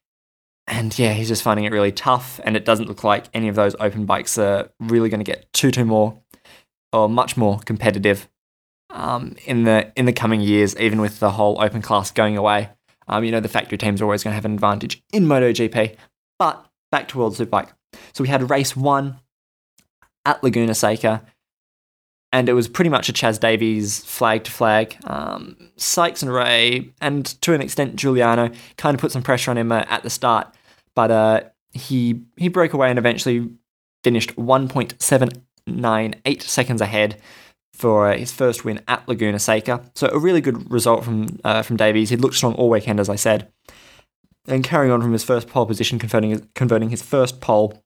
And yeah, he's just finding it really tough, and it doesn't look like any of those open bikes are really going to get too, too more, or much more competitive um, in the in the coming years, even with the whole open class going away. Um, you know, the factory teams are always going to have an advantage in MotoGP. But back to World Superbike. So we had race one at Laguna Seca, and it was pretty much a Chaz Davies flag to flag. Um, Sykes and Ray, and to an extent Giuliano, kind of put some pressure on him uh, at the start, but uh, he he broke away and eventually finished one point seven nine eight seconds ahead for uh, his first win at Laguna Seca. So a really good result from uh, from Davies. He looked strong all weekend, as I said. And carrying on from his first pole position, converting his, converting his first pole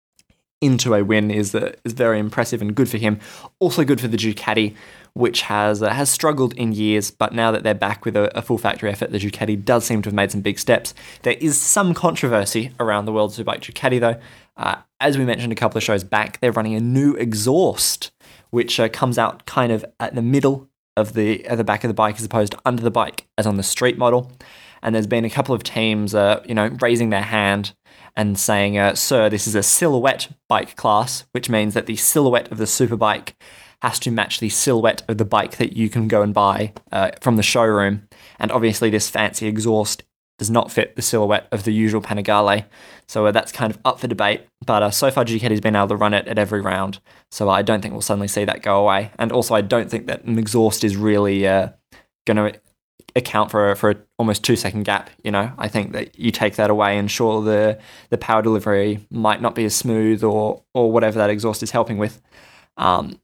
into a win is uh, is very impressive and good for him. Also good for the Ducati, which has uh, has struggled in years, but now that they're back with a, a full factory effort, the Ducati does seem to have made some big steps. There is some controversy around the World Superbike Ducati, though. Uh, as we mentioned a couple of shows back, they're running a new exhaust, which uh, comes out kind of at the middle of the at the back of the bike as opposed to under the bike, as on the street model. And there's been a couple of teams, uh, you know, raising their hand and saying, uh, sir, this is a silhouette bike class, which means that the silhouette of the superbike has to match the silhouette of the bike that you can go and buy uh, from the showroom. And obviously this fancy exhaust does not fit the silhouette of the usual Panigale. So uh, that's kind of up for debate. But uh, so far Ducati's been able to run it at every round. So I don't think we'll suddenly see that go away. And also I don't think that an exhaust is really uh, going to account for a, for a almost two second gap. You know, I think that you take that away and sure the the power delivery might not be as smooth or or whatever that exhaust is helping with. Um,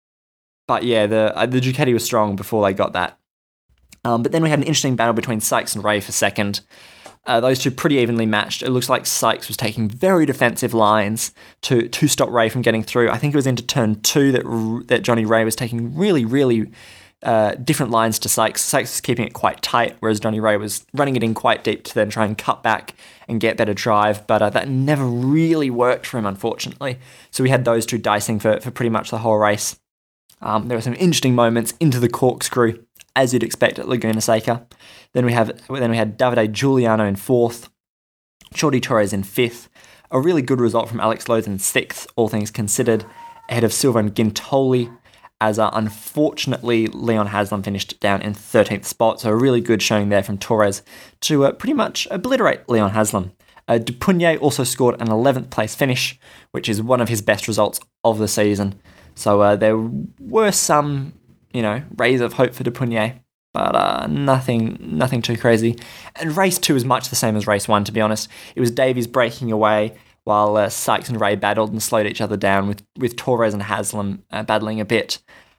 but yeah, the uh, the Ducati was strong before they got that. Um, but then we had an interesting battle between Sykes and Ray for second. Uh, those two pretty evenly matched. It looks like Sykes was taking very defensive lines to to stop Ray from getting through. I think it was into turn two that that Johnny Ray was taking really really. Uh, different lines to Sykes. Sykes was keeping it quite tight, whereas Johnny Ray was running it in quite deep to then try and cut back and get better drive, but uh, that never really worked for him, unfortunately. So we had those two dicing for, for pretty much the whole race. Um, there were some interesting moments into the corkscrew, as you'd expect at Laguna Seca. Then we have then we had Davide Giuliano in fourth, Jordi Torres in fifth, a really good result from Alex Lowes in sixth, all things considered, ahead of Sylvain Gintoli, as uh, unfortunately Leon Haslam finished down in thirteenth spot, so a really good showing there from Torres to uh, pretty much obliterate Leon Haslam. Uh, Depunier also scored an eleventh place finish, which is one of his best results of the season. So uh, there were some, you know, rays of hope for Depunier, but uh, nothing nothing too crazy. And race two is much the same as race one, to be honest. It was Davies breaking away while uh, Sykes and Ray battled and slowed each other down, with, with Torres and Haslam uh, battling a bit.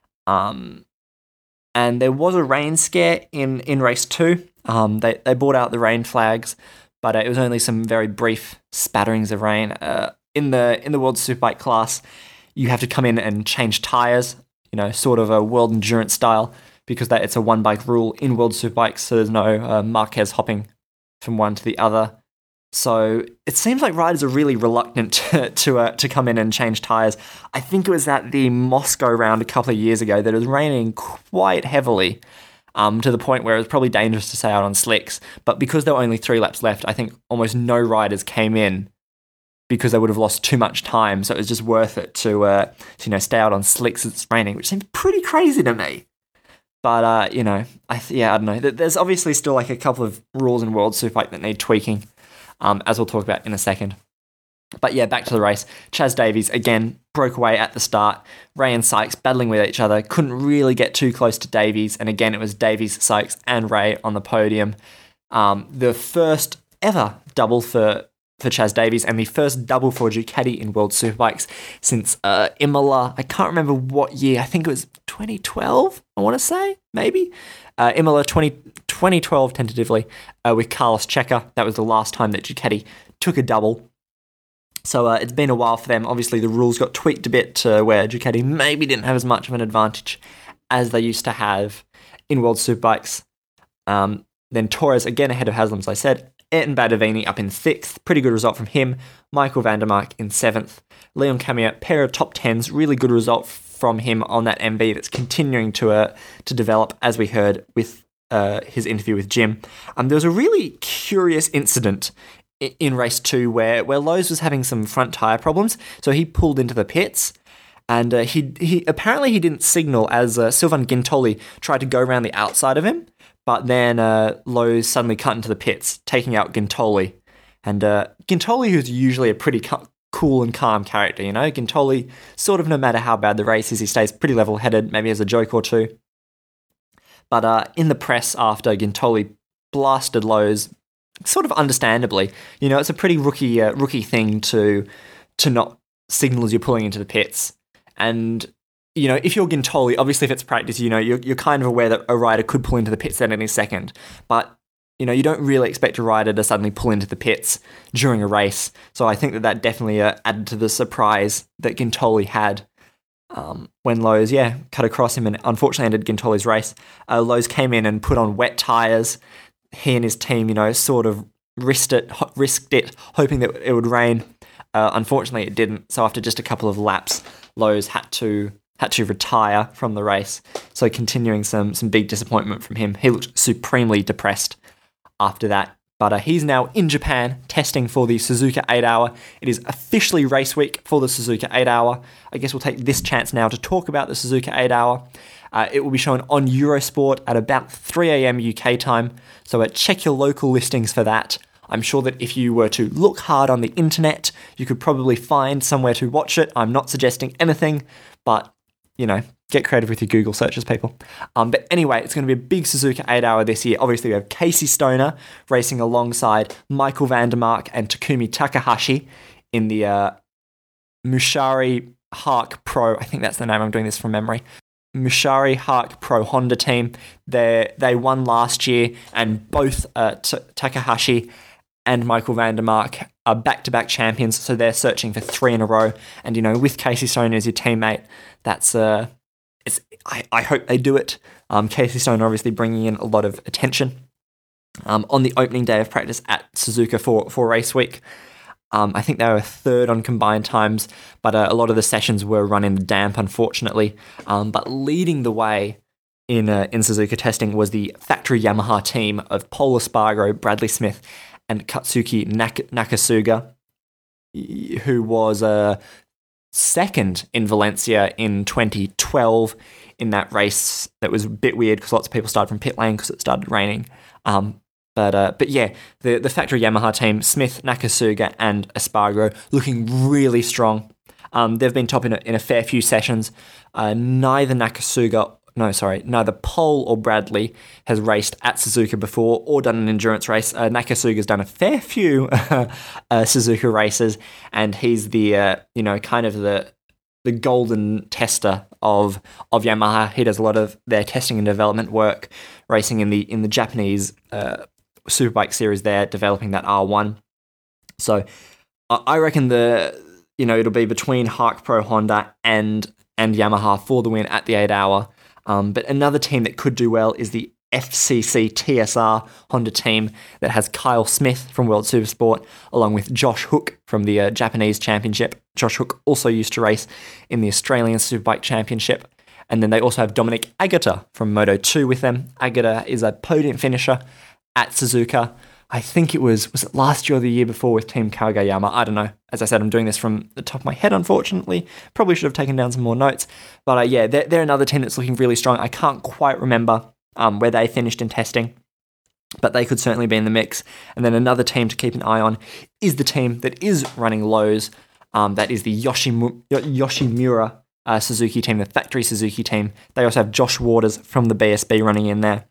Um, and there was a rain scare in, in race two. Um, they, they brought out the rain flags, but uh, it was only some very brief spatterings of rain. Uh, in the in the World Superbike class, you have to come in and change tyres, you know, sort of a World Endurance style, because that it's a one-bike rule in World Superbikes, so there's no uh, Marquez hopping from one to the other. So it seems like riders are really reluctant to to, uh, to come in and change tyres. I think it was at the Moscow round a couple of years ago that it was raining quite heavily, um, to the point where it was probably dangerous to stay out on slicks. But because there were only three laps left, I think almost no riders came in because they would have lost too much time. So it was just worth it to, uh, to you know, stay out on slicks as it's raining, which seems pretty crazy to me. But, uh, you know, I th- yeah, I don't know. There's obviously still like a couple of rules in World Superbike that need tweaking, um, as we'll talk about in a second. But yeah, back to the race. Chaz Davies, again, broke away at the start. Ray and Sykes battling with each other. Couldn't really get too close to Davies. And again, it was Davies, Sykes and Ray on the podium. Um, the first ever double for, for Chaz Davies and the first double for Ducati in World Superbikes since uh, Imola. I can't remember what year. I think it was twenty twelve, I want to say, maybe. Uh, Imola twenty, twenty twelve tentatively uh, with Carlos Checa. That was the last time that Ducati took a double. So uh, it's been a while for them. Obviously, the rules got tweaked a bit to where Ducati maybe didn't have as much of an advantage as they used to have in World Superbikes. Um, then Torres again ahead of Haslam, as I said. Ayrton Badavini up in sixth. Pretty good result from him. Michael Vandermark in seventh. Leon Camier, pair of top tens. Really good result from him on that M V that's continuing to uh, to develop, as we heard with uh, his interview with Jim. Um, there was a really curious incident in race two where, where Lowe's was having some front tyre problems, so he pulled into the pits, and uh, he he apparently he didn't signal as uh, Sylvain Gintoli tried to go around the outside of him, but then uh, Lowe's suddenly cut into the pits, taking out Gintoli. And uh, Gintoli, who's usually a pretty cu- cool and calm character, you know, Gintoli, sort of no matter how bad the race is, he stays pretty level-headed, maybe has a joke or two. But uh, in the press after Gintoli blasted Lowe's, sort of understandably, you know, it's a pretty rookie uh, rookie thing to to not signal as you're pulling into the pits. And, you know, if you're Gintoli, obviously if it's practice, you know, you're, you're kind of aware that a rider could pull into the pits at any second. But, you know, you don't really expect a rider to suddenly pull into the pits during a race. So I think that that definitely uh, added to the surprise that Gintoli had um, when Lowe's, yeah, cut across him and unfortunately ended Gintoli's race. Uh, Lowe's came in and put on wet tyres. He and his team, you know, sort of risked it, risked it, hoping that it would rain. Uh, unfortunately, it didn't. So after just a couple of laps, Lowe's had to had to retire from the race. So continuing some some big disappointment from him. He looked supremely depressed after that. But uh, he's now in Japan testing for the Suzuka eight hour. It is officially race week for the Suzuka eight hour. I guess we'll take this chance now to talk about the Suzuka eight hour. Uh, it will be shown on Eurosport at about three a.m. U K time, so uh, check your local listings for that. I'm sure that if you were to look hard on the internet, you could probably find somewhere to watch it. I'm not suggesting anything, but, you know, get creative with your Google searches, people. Um, but anyway, it's going to be a big Suzuka eight hour this year. Obviously, we have Casey Stoner racing alongside Michael Vandermark and Takumi Takahashi in the uh, Mushari Hark Pro. I think that's the name. I'm doing this from memory. Mushari Hark Pro Honda team. They they won last year, and both uh, T- Takahashi and Michael Vandermark are back-to-back champions, so they're searching for three in a row. And, you know, with Casey Stoner as your teammate, that's uh, it's. I, I hope they do it. Um, Casey Stoner obviously bringing in a lot of attention um, on the opening day of practice at Suzuka for for race week. Um, I think they were third on combined times, but uh, a lot of the sessions were run in the damp, unfortunately. Um, but leading the way in uh, in Suzuka testing was the factory Yamaha team of Pol Espargaro, Bradley Smith, and Katsuki Nak- Nakasuga, who was uh, second in Valencia in twenty twelve in that race. That was a bit weird because lots of people started from pit lane because it started raining. Um, But uh, but yeah, the, the factory Yamaha team, Smith, Nakasuga, and Espargaro, looking really strong. Um, they've been top in a, in a fair few sessions. Uh, neither Nakasuga, no, sorry, neither Pol or Bradley has raced at Suzuka before or done an endurance race. Uh, Nakasuga's done a fair few uh, Suzuka races, and he's the uh, you know kind of the the golden tester of of Yamaha. He does a lot of their testing and development work, racing in the in the Japanese Uh, Superbike series there, developing that R one. So I reckon the you know it'll be between Hark Pro Honda and and Yamaha for the win at the eight hour. Um, but another team that could do well is the F C C T S R Honda team that has Kyle Smith from World Supersport along with Josh Hook from the uh, Japanese Championship. Josh Hook also used to race in the Australian Superbike Championship. And then they also have Dominic Agata from Moto two with them. Agata is a podium finisher at Suzuka. I think it was, was it last year or the year before with Team Kagayama? I don't know. As I said, I'm doing this from the top of my head, unfortunately. Probably should have taken down some more notes. But uh, yeah, they're, they're another team that's looking really strong. I can't quite remember um, where they finished in testing, but they could certainly be in the mix. And then another team to keep an eye on is the team that is running lows. Um, that is the Yoshimu- Yoshimura uh, Suzuki team, the factory Suzuki team. They also have Josh Waters from the B S B running in there.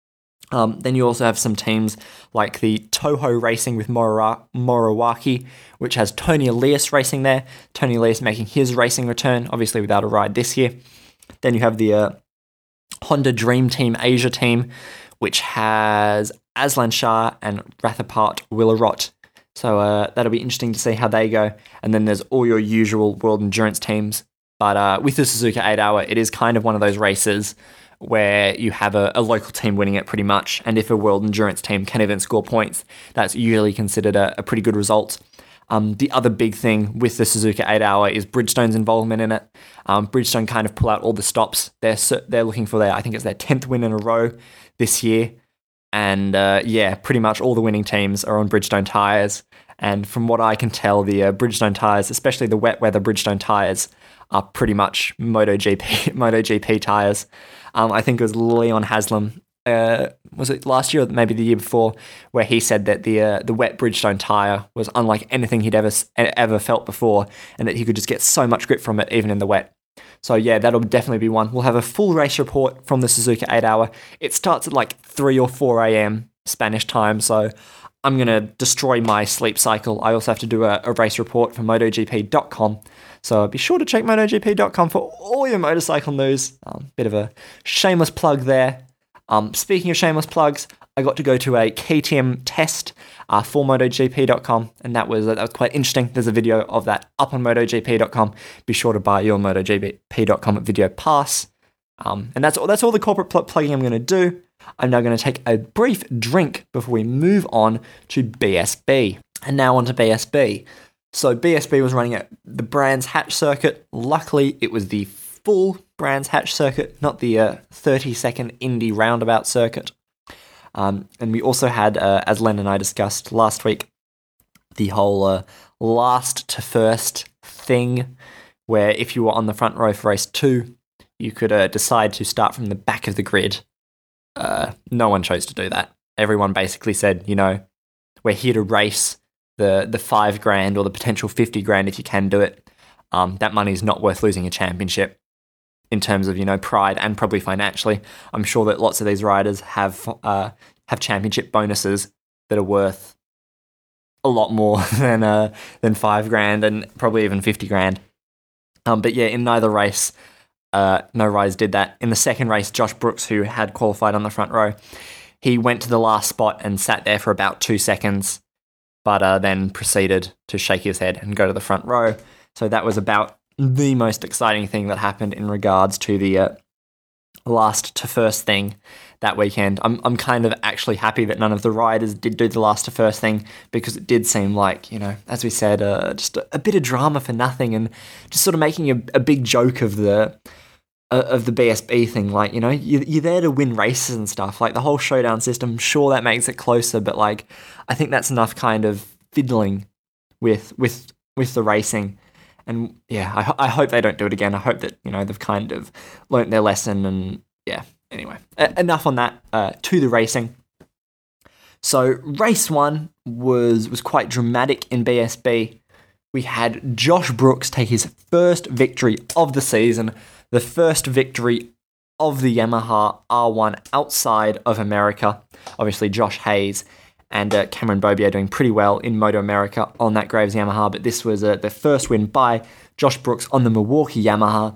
Um, then you also have some teams like the Toho Racing with Mora- Moriwaki, which has Tony Elias racing there. Tony Elias making his racing return, obviously without a ride this year. Then you have the uh, Honda Dream Team Asia team, which has Aslan Shah and Rathapart Willarot. So uh, that'll be interesting to see how they go. And then there's all your usual World Endurance teams. But uh, with the Suzuka eight hour, it is kind of one of those races where you have a, a local team winning it pretty much. And if a World Endurance team can even score points, that's usually considered a, a pretty good result. Um, the other big thing with the Suzuka eight hour is Bridgestone's involvement in it. Um, Bridgestone kind of pull out all the stops. They're they're looking for their, I think it's their tenth win in a row this year. And uh, yeah, pretty much all the winning teams are on Bridgestone tyres. And from what I can tell, the uh, Bridgestone tyres, especially the wet weather Bridgestone tyres, are pretty much MotoGP MotoGP tyres. Um, I think it was Leon Haslam, uh, was it last year or maybe the year before, where he said that the uh, the wet Bridgestone tyre was unlike anything he'd ever ever felt before, and that he could just get so much grip from it even in the wet. So yeah, that'll definitely be one. We'll have a full race report from the Suzuka eight hour. It starts at like three or four a.m. Spanish time, so I'm going to destroy my sleep cycle. I also have to do a, a race report for MotoGP dot com. So be sure to check MotoGP dot com for all your motorcycle news. Um, bit of a shameless plug there. Um, speaking of shameless plugs, I got to go to a K T M test uh, for MotoGP dot com, and that was that was quite interesting. There's a video of that up on MotoGP dot com. Be sure to buy your MotoGP dot com video pass. Um, and that's all. That's all the corporate pl- plugging I'm going to do. I'm now going to take a brief drink before we move on to B S B. And now on to B S B. So B S B was running at the Brands Hatch circuit. Luckily, it was the full Brands Hatch circuit, not the uh, thirty second Indy roundabout circuit. Um, and we also had, uh, as Len and I discussed last week, the whole uh, last to first thing, where if you were on the front row for race two, you could uh, decide to start from the back of the grid. Uh, no one chose to do that. Everyone basically said, you know, we're here to race the the five grand or the potential fifty grand if you can do it. Um, that money is not worth losing a championship in terms of, you know, pride and probably financially. I'm sure that lots of these riders have uh, have championship bonuses that are worth a lot more than uh, than five grand and probably even fifty grand. Um, but yeah, in neither race, uh, no riders did that. In the second race, Josh Brooks, who had qualified on the front row, he went to the last spot and sat there for about two seconds, but uh, then proceeded to shake his head and go to the front row. So that was about the most exciting thing that happened in regards to the uh, last to first thing that weekend. I'm I'm kind of actually happy that none of the riders did do the last to first thing, because it did seem like, you know, as we said, uh, just a, a bit of drama for nothing, and just sort of making a, a big joke of the uh, of the B S B thing. Like, you know, you, you're there to win races and stuff. Like the whole showdown system, sure, that makes it closer, but like I think that's enough kind of fiddling with with with the racing. And yeah, I, I hope they don't do it again. I hope that, you know, they've kind of learnt their lesson. And yeah, anyway, e- enough on that. Uh, to the racing. So race one was was quite dramatic in B S B. We had Josh Brooks take his first victory of the season, the first victory of the Yamaha R one outside of America. Obviously, Josh Hayes and uh, Cameron Beaubier doing pretty well in Moto America on that Graves Yamaha, but this was uh, the first win by Josh Brooks on the Milwaukee Yamaha.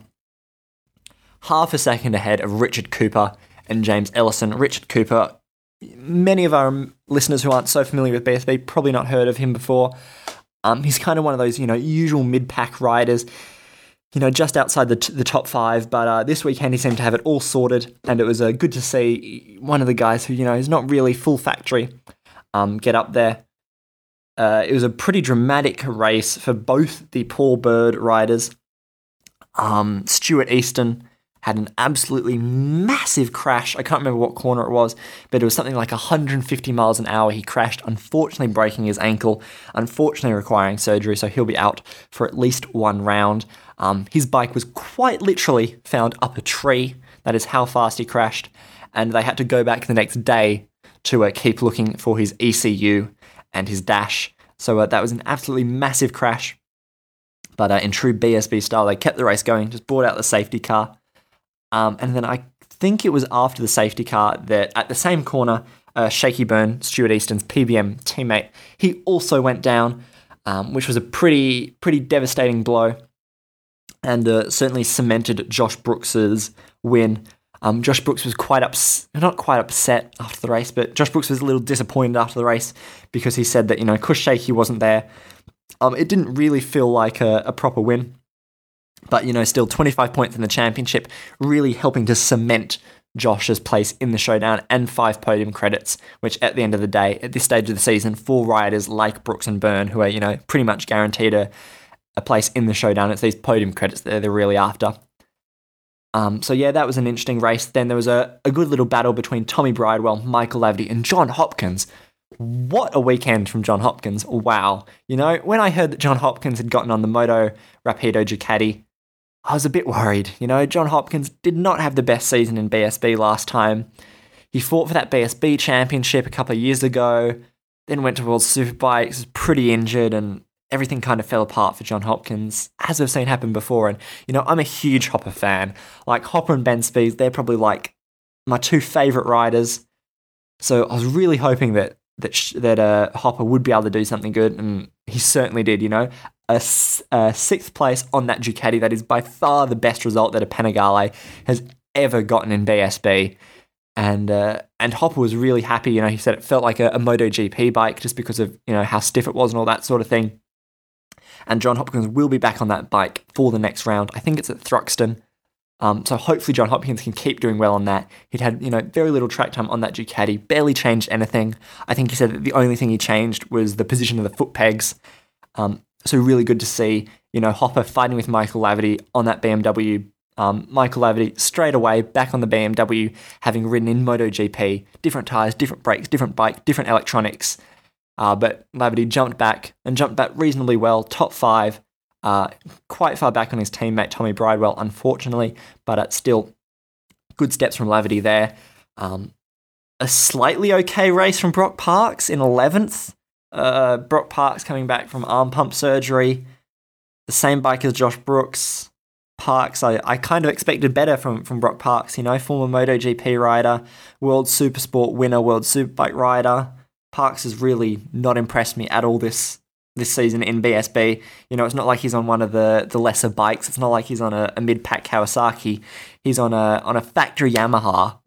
Half a second ahead of Richard Cooper and James Ellison. Richard Cooper, many of our listeners who aren't so familiar with B S B probably not heard of him before. Um, he's kind of one of those, you know, usual mid-pack riders, you know, just outside the t- the top five, but uh, this weekend he seemed to have it all sorted, and it was uh, good to see one of the guys who, you know, is not really full factory, Um, get up there. Uh, it was a pretty dramatic race for both the Paul Bird riders. Um, Stuart Easton had an absolutely massive crash. I can't remember what corner it was, but it was something like one hundred fifty miles an hour. He crashed, unfortunately breaking his ankle, unfortunately requiring surgery, so he'll be out for at least one round. Um, his bike was quite literally found up a tree. That is how fast he crashed, and they had to go back the next day to uh, keep looking for his E C U and his dash. So uh, that was an absolutely massive crash. But uh, in true B S B style, they kept the race going, just brought out the safety car. Um, and then I think it was after the safety car that at the same corner, uh, Shaky Byrne, Stuart Easton's P B M teammate, he also went down, um, which was a pretty pretty devastating blow, and uh, certainly cemented Josh Brooks's win. Um, Josh Brooks was quite ups- not quite upset after the race, but Josh Brooks was a little disappointed after the race because he said that, you know, because Shaky wasn't there, um, it didn't really feel like a, a proper win. But, you know, still twenty-five points in the championship, really helping to cement Josh's place in the showdown, and five podium credits, which at the end of the day, at this stage of the season, for riders like Brooks and Byrne, who are, you know, pretty much guaranteed a, a place in the showdown, it's these podium credits that they're really after. Um, so yeah, that was an interesting race. Then there was a, a good little battle between Tommy Bridewell, Michael Laverty, and John Hopkins. What a weekend from John Hopkins. Wow. You know, when I heard that John Hopkins had gotten on the Moto Rapido Ducati, I was a bit worried. You know, John Hopkins did not have the best season in B S B last time. He fought for that B S B championship a couple of years ago, then went to World Superbikes, was pretty injured, and everything kind of fell apart for John Hopkins, as we've seen happen before. And, you know, I'm a huge Hopper fan. Like, Hopper and Ben Spies, they're probably like my two favourite riders. So I was really hoping that that sh- that uh, Hopper would be able to do something good, and he certainly did, you know. A, s- a sixth place on that Ducati, that is by far the best result that a Panigale has ever gotten in B S B. And uh, and Hopper was really happy, you know, he said it felt like a, a MotoGP bike just because of, you know, how stiff it was and all that sort of thing. And John Hopkins will be back on that bike for the next round. I think it's at Thruxton. Um, so hopefully John Hopkins can keep doing well on that. He'd had, you know, very little track time on that Ducati, barely changed anything. I think he said that the only thing he changed was the position of the foot pegs. Um, so really good to see, you know, Hopper fighting with Michael Laverty on that B M W. Um, Michael Laverty straight away back on the B M W, having ridden in MotoGP, different tyres, different brakes, different bike, different electronics. Uh, but Laverty jumped back and jumped back reasonably well, top five, uh, quite far back on his teammate Tommy Bridewell, unfortunately, but uh, still good steps from Laverty there. Um, a slightly okay race from Brock Parks in eleventh. Uh, Brock Parks coming back from arm pump surgery, the same bike as Josh Brooks. Parks, I, I kind of expected better from, from Brock Parks, you know, former MotoGP rider, World Supersport winner, World Superbike rider. Parks has really not impressed me at all this this season in B S B. You know, it's not like he's on one of the, the lesser bikes. It's not like he's on a, a mid-pack Kawasaki. He's on a on a factory Yamaha,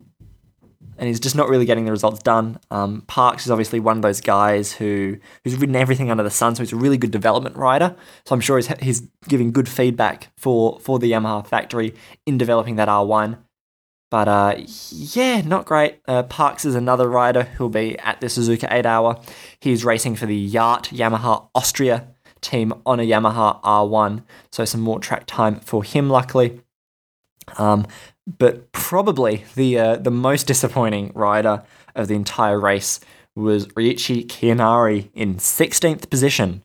and he's just not really getting the results done. Um, Parks is obviously one of those guys who who's ridden everything under the sun, so he's a really good development rider. So I'm sure he's he's giving good feedback for, for the Yamaha factory in developing that R one. But uh, yeah, not great. Uh, Parks is another rider who'll be at the Suzuka eight hour. He's racing for the Yart Yamaha Austria team on a Yamaha R one, so some more track time for him, luckily. Um, but probably the uh, the most disappointing rider of the entire race was Ryuichi Kiyanari in sixteenth position.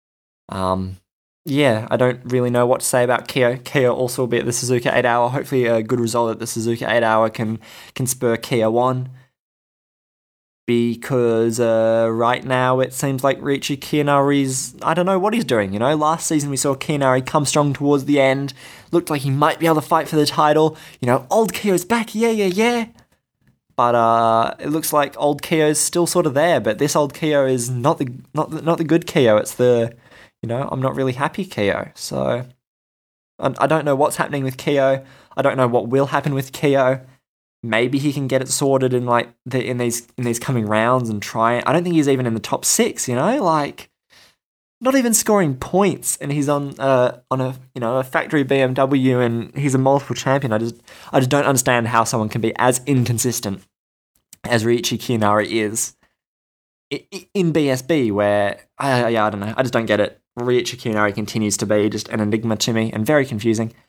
Um, yeah, I don't really know what to say about Kia. Kia also will be at the Suzuka eight hour. Hopefully a good result at the Suzuka eight hour can, can spur Kia on. Because uh, right now it seems like Ryuichi Kiyanari's, I don't know what he's doing, you know. Last season we saw Kiyanari come strong towards the end. Looked like he might be able to fight for the title. You know, old Kio's back, yeah, yeah, yeah. But uh, it looks like old Kio's still sort of there, but this old Kio is not the not the, not the good Kio. It's the, you know, I'm not really happy Kio. So I, I don't know what's happening with Kio. I don't know what will happen with Kio. Maybe he can get it sorted in like the, in these in these coming rounds and try. I don't think he's even in the top six. You know, like not even scoring points, and he's on uh on a you know a factory B M W, and he's a multiple champion. I just I just don't understand how someone can be as inconsistent as Ryuichi Kiyanari is in B S B, where I yeah I don't know. I just don't get it. Ryuichi Kiyanari continues to be just an enigma to me and very confusing.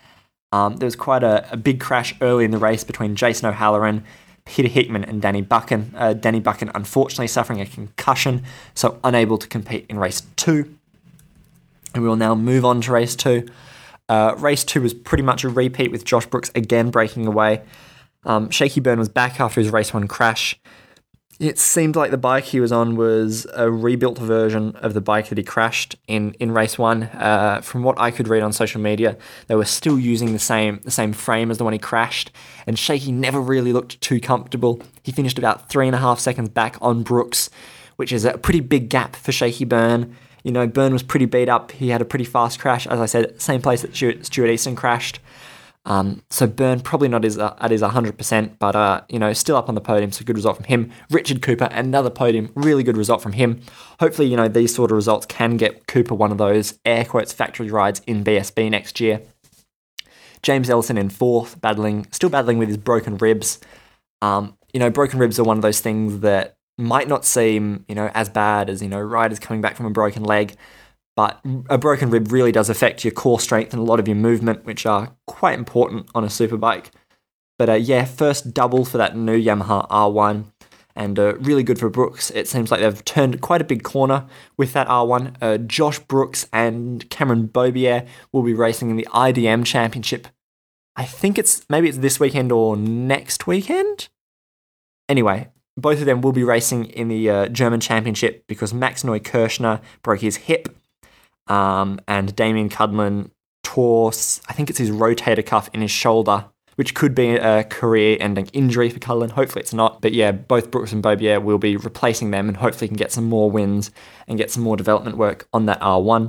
Um, there was quite a, a big crash early in the race between Jason O'Halloran, Peter Hickman and Danny Buchan. Uh, Danny Buchan unfortunately suffering a concussion, so unable to compete in race two. And we will now move on to race two. Uh, race two was pretty much a repeat with Josh Brooks again breaking away. Um, Shaky Byrne was back after his race one crash. It seemed like the bike he was on was a rebuilt version of the bike that he crashed in, in race one. Uh, from what I could read on social media, they were still using the same the same frame as the one he crashed, and Shaky never really looked too comfortable. He finished about three and a half seconds back on Brooks, which is a pretty big gap for Shaky Byrne. You know, Byrne was pretty beat up. He had a pretty fast crash. As I said, same place that Stuart, Stuart Easton crashed. Um, so Byrne probably not his, uh, at his one hundred percent, but uh, you know, still up on the podium, so good result from him. Richard Cooper, another podium, really good result from him. Hopefully, you know, these sort of results can get Cooper one of those air quotes factory rides in B S B next year. James Ellison in fourth, battling, still battling with his broken ribs. Um, you know, broken ribs are one of those things that might not seem, you know, as bad as, you know, riders coming back from a broken leg. But a broken rib really does affect your core strength and a lot of your movement, which are quite important on a superbike. But uh, yeah, first double for that new Yamaha R one, and uh, really good for Brooks. It seems like they've turned quite a big corner with that R one. Uh, Josh Brooks and Cameron Beaubier will be racing in the I D M Championship. I think it's, maybe it's this weekend or next weekend? Anyway, both of them will be racing in the uh, German Championship because Max Neukirchner broke his hip. Um, and Damien Cudlin tore, I think it's his rotator cuff in his shoulder, which could be a career-ending injury for Cudlin. Hopefully it's not. But yeah, both Brooks and Beaubier will be replacing them and hopefully can get some more wins and get some more development work on that R one.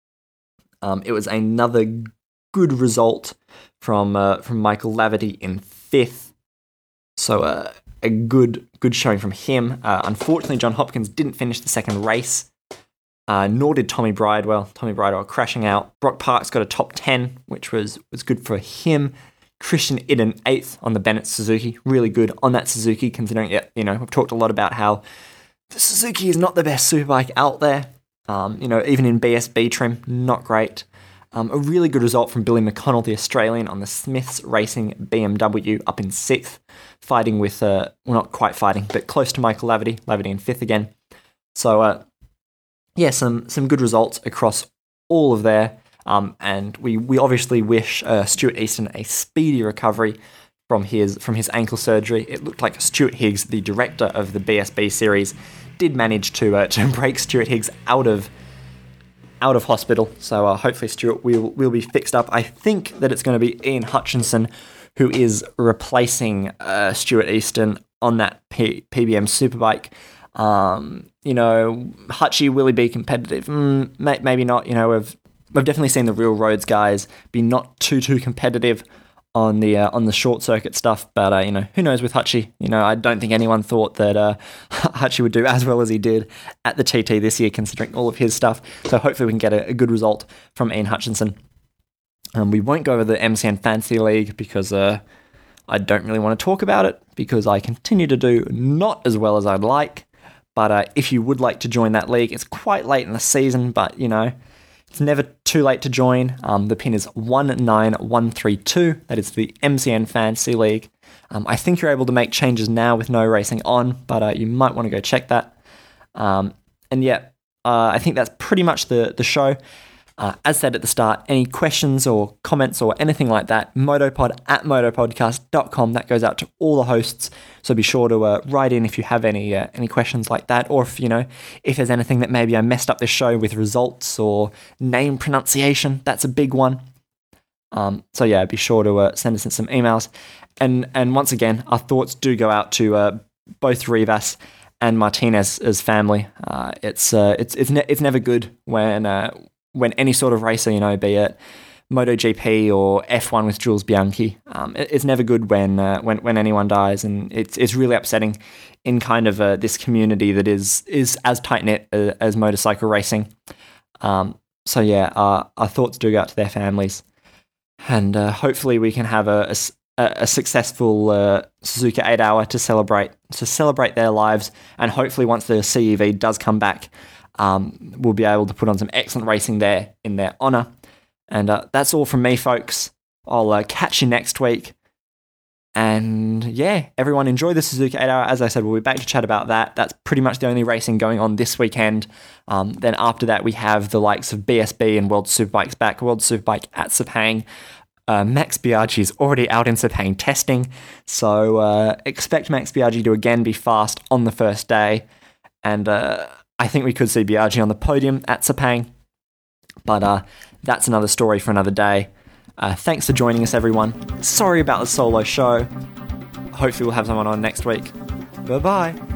Um, it was another good result from uh, from Michael Laverty in fifth. So uh, a good good showing from him. Uh, unfortunately, John Hopkins didn't finish the second race. Uh, nor did Tommy Bridewell. Tommy Bridewell crashing out. Brock Parks got a top ten, which was, was good for him. Christian Idden, eighth on the Bennett Suzuki. Really good on that Suzuki, considering, it, you know, we've talked a lot about how the Suzuki is not the best superbike out there. Um, you know, even in B S B trim, not great. Um, a really good result from Billy McConnell, the Australian, on the Smiths Racing B M W up in sixth, fighting with, uh, well, not quite fighting, but close to Michael Laverty. Laverty in fifth again. So, uh, yeah, some some good results across all of there. Um, and we, we obviously wish uh, Stuart Easton a speedy recovery from his from his ankle surgery. It looked like Stuart Higgs, the director of the B S B series, did manage to uh, to break Stuart Higgs out of out of hospital. So uh, hopefully Stuart will will be fixed up. I think that it's going to be Ian Hutchinson who is replacing uh, Stuart Easton on that P- PBM Superbike. Um, you know, Hutchie, will he be competitive? Mm, may- maybe not. You know, we've we've definitely seen the Real Roads guys be not too too competitive on the uh, on the short circuit stuff. But uh, you know, who knows with Hutchie? You know, I don't think anyone thought that uh, Hutchie would do as well as he did at the T T this year, considering all of his stuff. So hopefully we can get a, a good result from Ian Hutchinson. Um, we won't go over the M C N Fantasy League because uh, I don't really want to talk about it because I continue to do not as well as I'd like. But uh, if you would like to join that league, it's quite late in the season, but, you know, it's never too late to join. Um, the pin is one nine one three two. That is the M C N Fantasy League. Um, I think you're able to make changes now with no racing on, but uh, you might want to go check that. Um, and yeah, uh, I think that's pretty much the, the show. Uh, as said at the start, any questions or comments or anything like that, motopod at motopodcast dot com. That goes out to all the hosts. So be sure to uh, write in if you have any uh, any questions like that, or if you know if there's anything that maybe I messed up this show with results or name pronunciation. That's a big one. Um, so yeah, be sure to uh, send us in some emails. And and once again, our thoughts do go out to uh, both Rivas and Martinez's family. Uh, it's uh, it's it's ne- it's never good when. Uh, when any sort of racer, you know, be it MotoGP or F one with Jules Bianchi, um, it, it's never good when, uh, when when anyone dies, and it's it's really upsetting in kind of uh, this community that is is as tight-knit as, as motorcycle racing. Um, so yeah, our, our thoughts do go out to their families, and uh, hopefully we can have a, a, a successful uh, Suzuka eight hour to celebrate to celebrate their lives, and hopefully once the C E V does come back, Um, we'll be able to put on some excellent racing there in their honour. And uh, that's all from me, folks. I'll uh, catch you next week. And yeah, everyone enjoy the Suzuka eight hour. As I said, we'll be back to chat about that. That's pretty much the only racing going on this weekend. Um, then after that, we have the likes of B S B and World Superbikes back. World Superbike at Sepang. Uh, Max Biaggi is already out in Sepang testing. So uh, expect Max Biaggi to again be fast on the first day. And uh, I think we could see Biaggi on the podium at Sepang. But uh, that's another story for another day. Uh, thanks for joining us, everyone. Sorry about the solo show. Hopefully we'll have someone on next week. Bye-bye.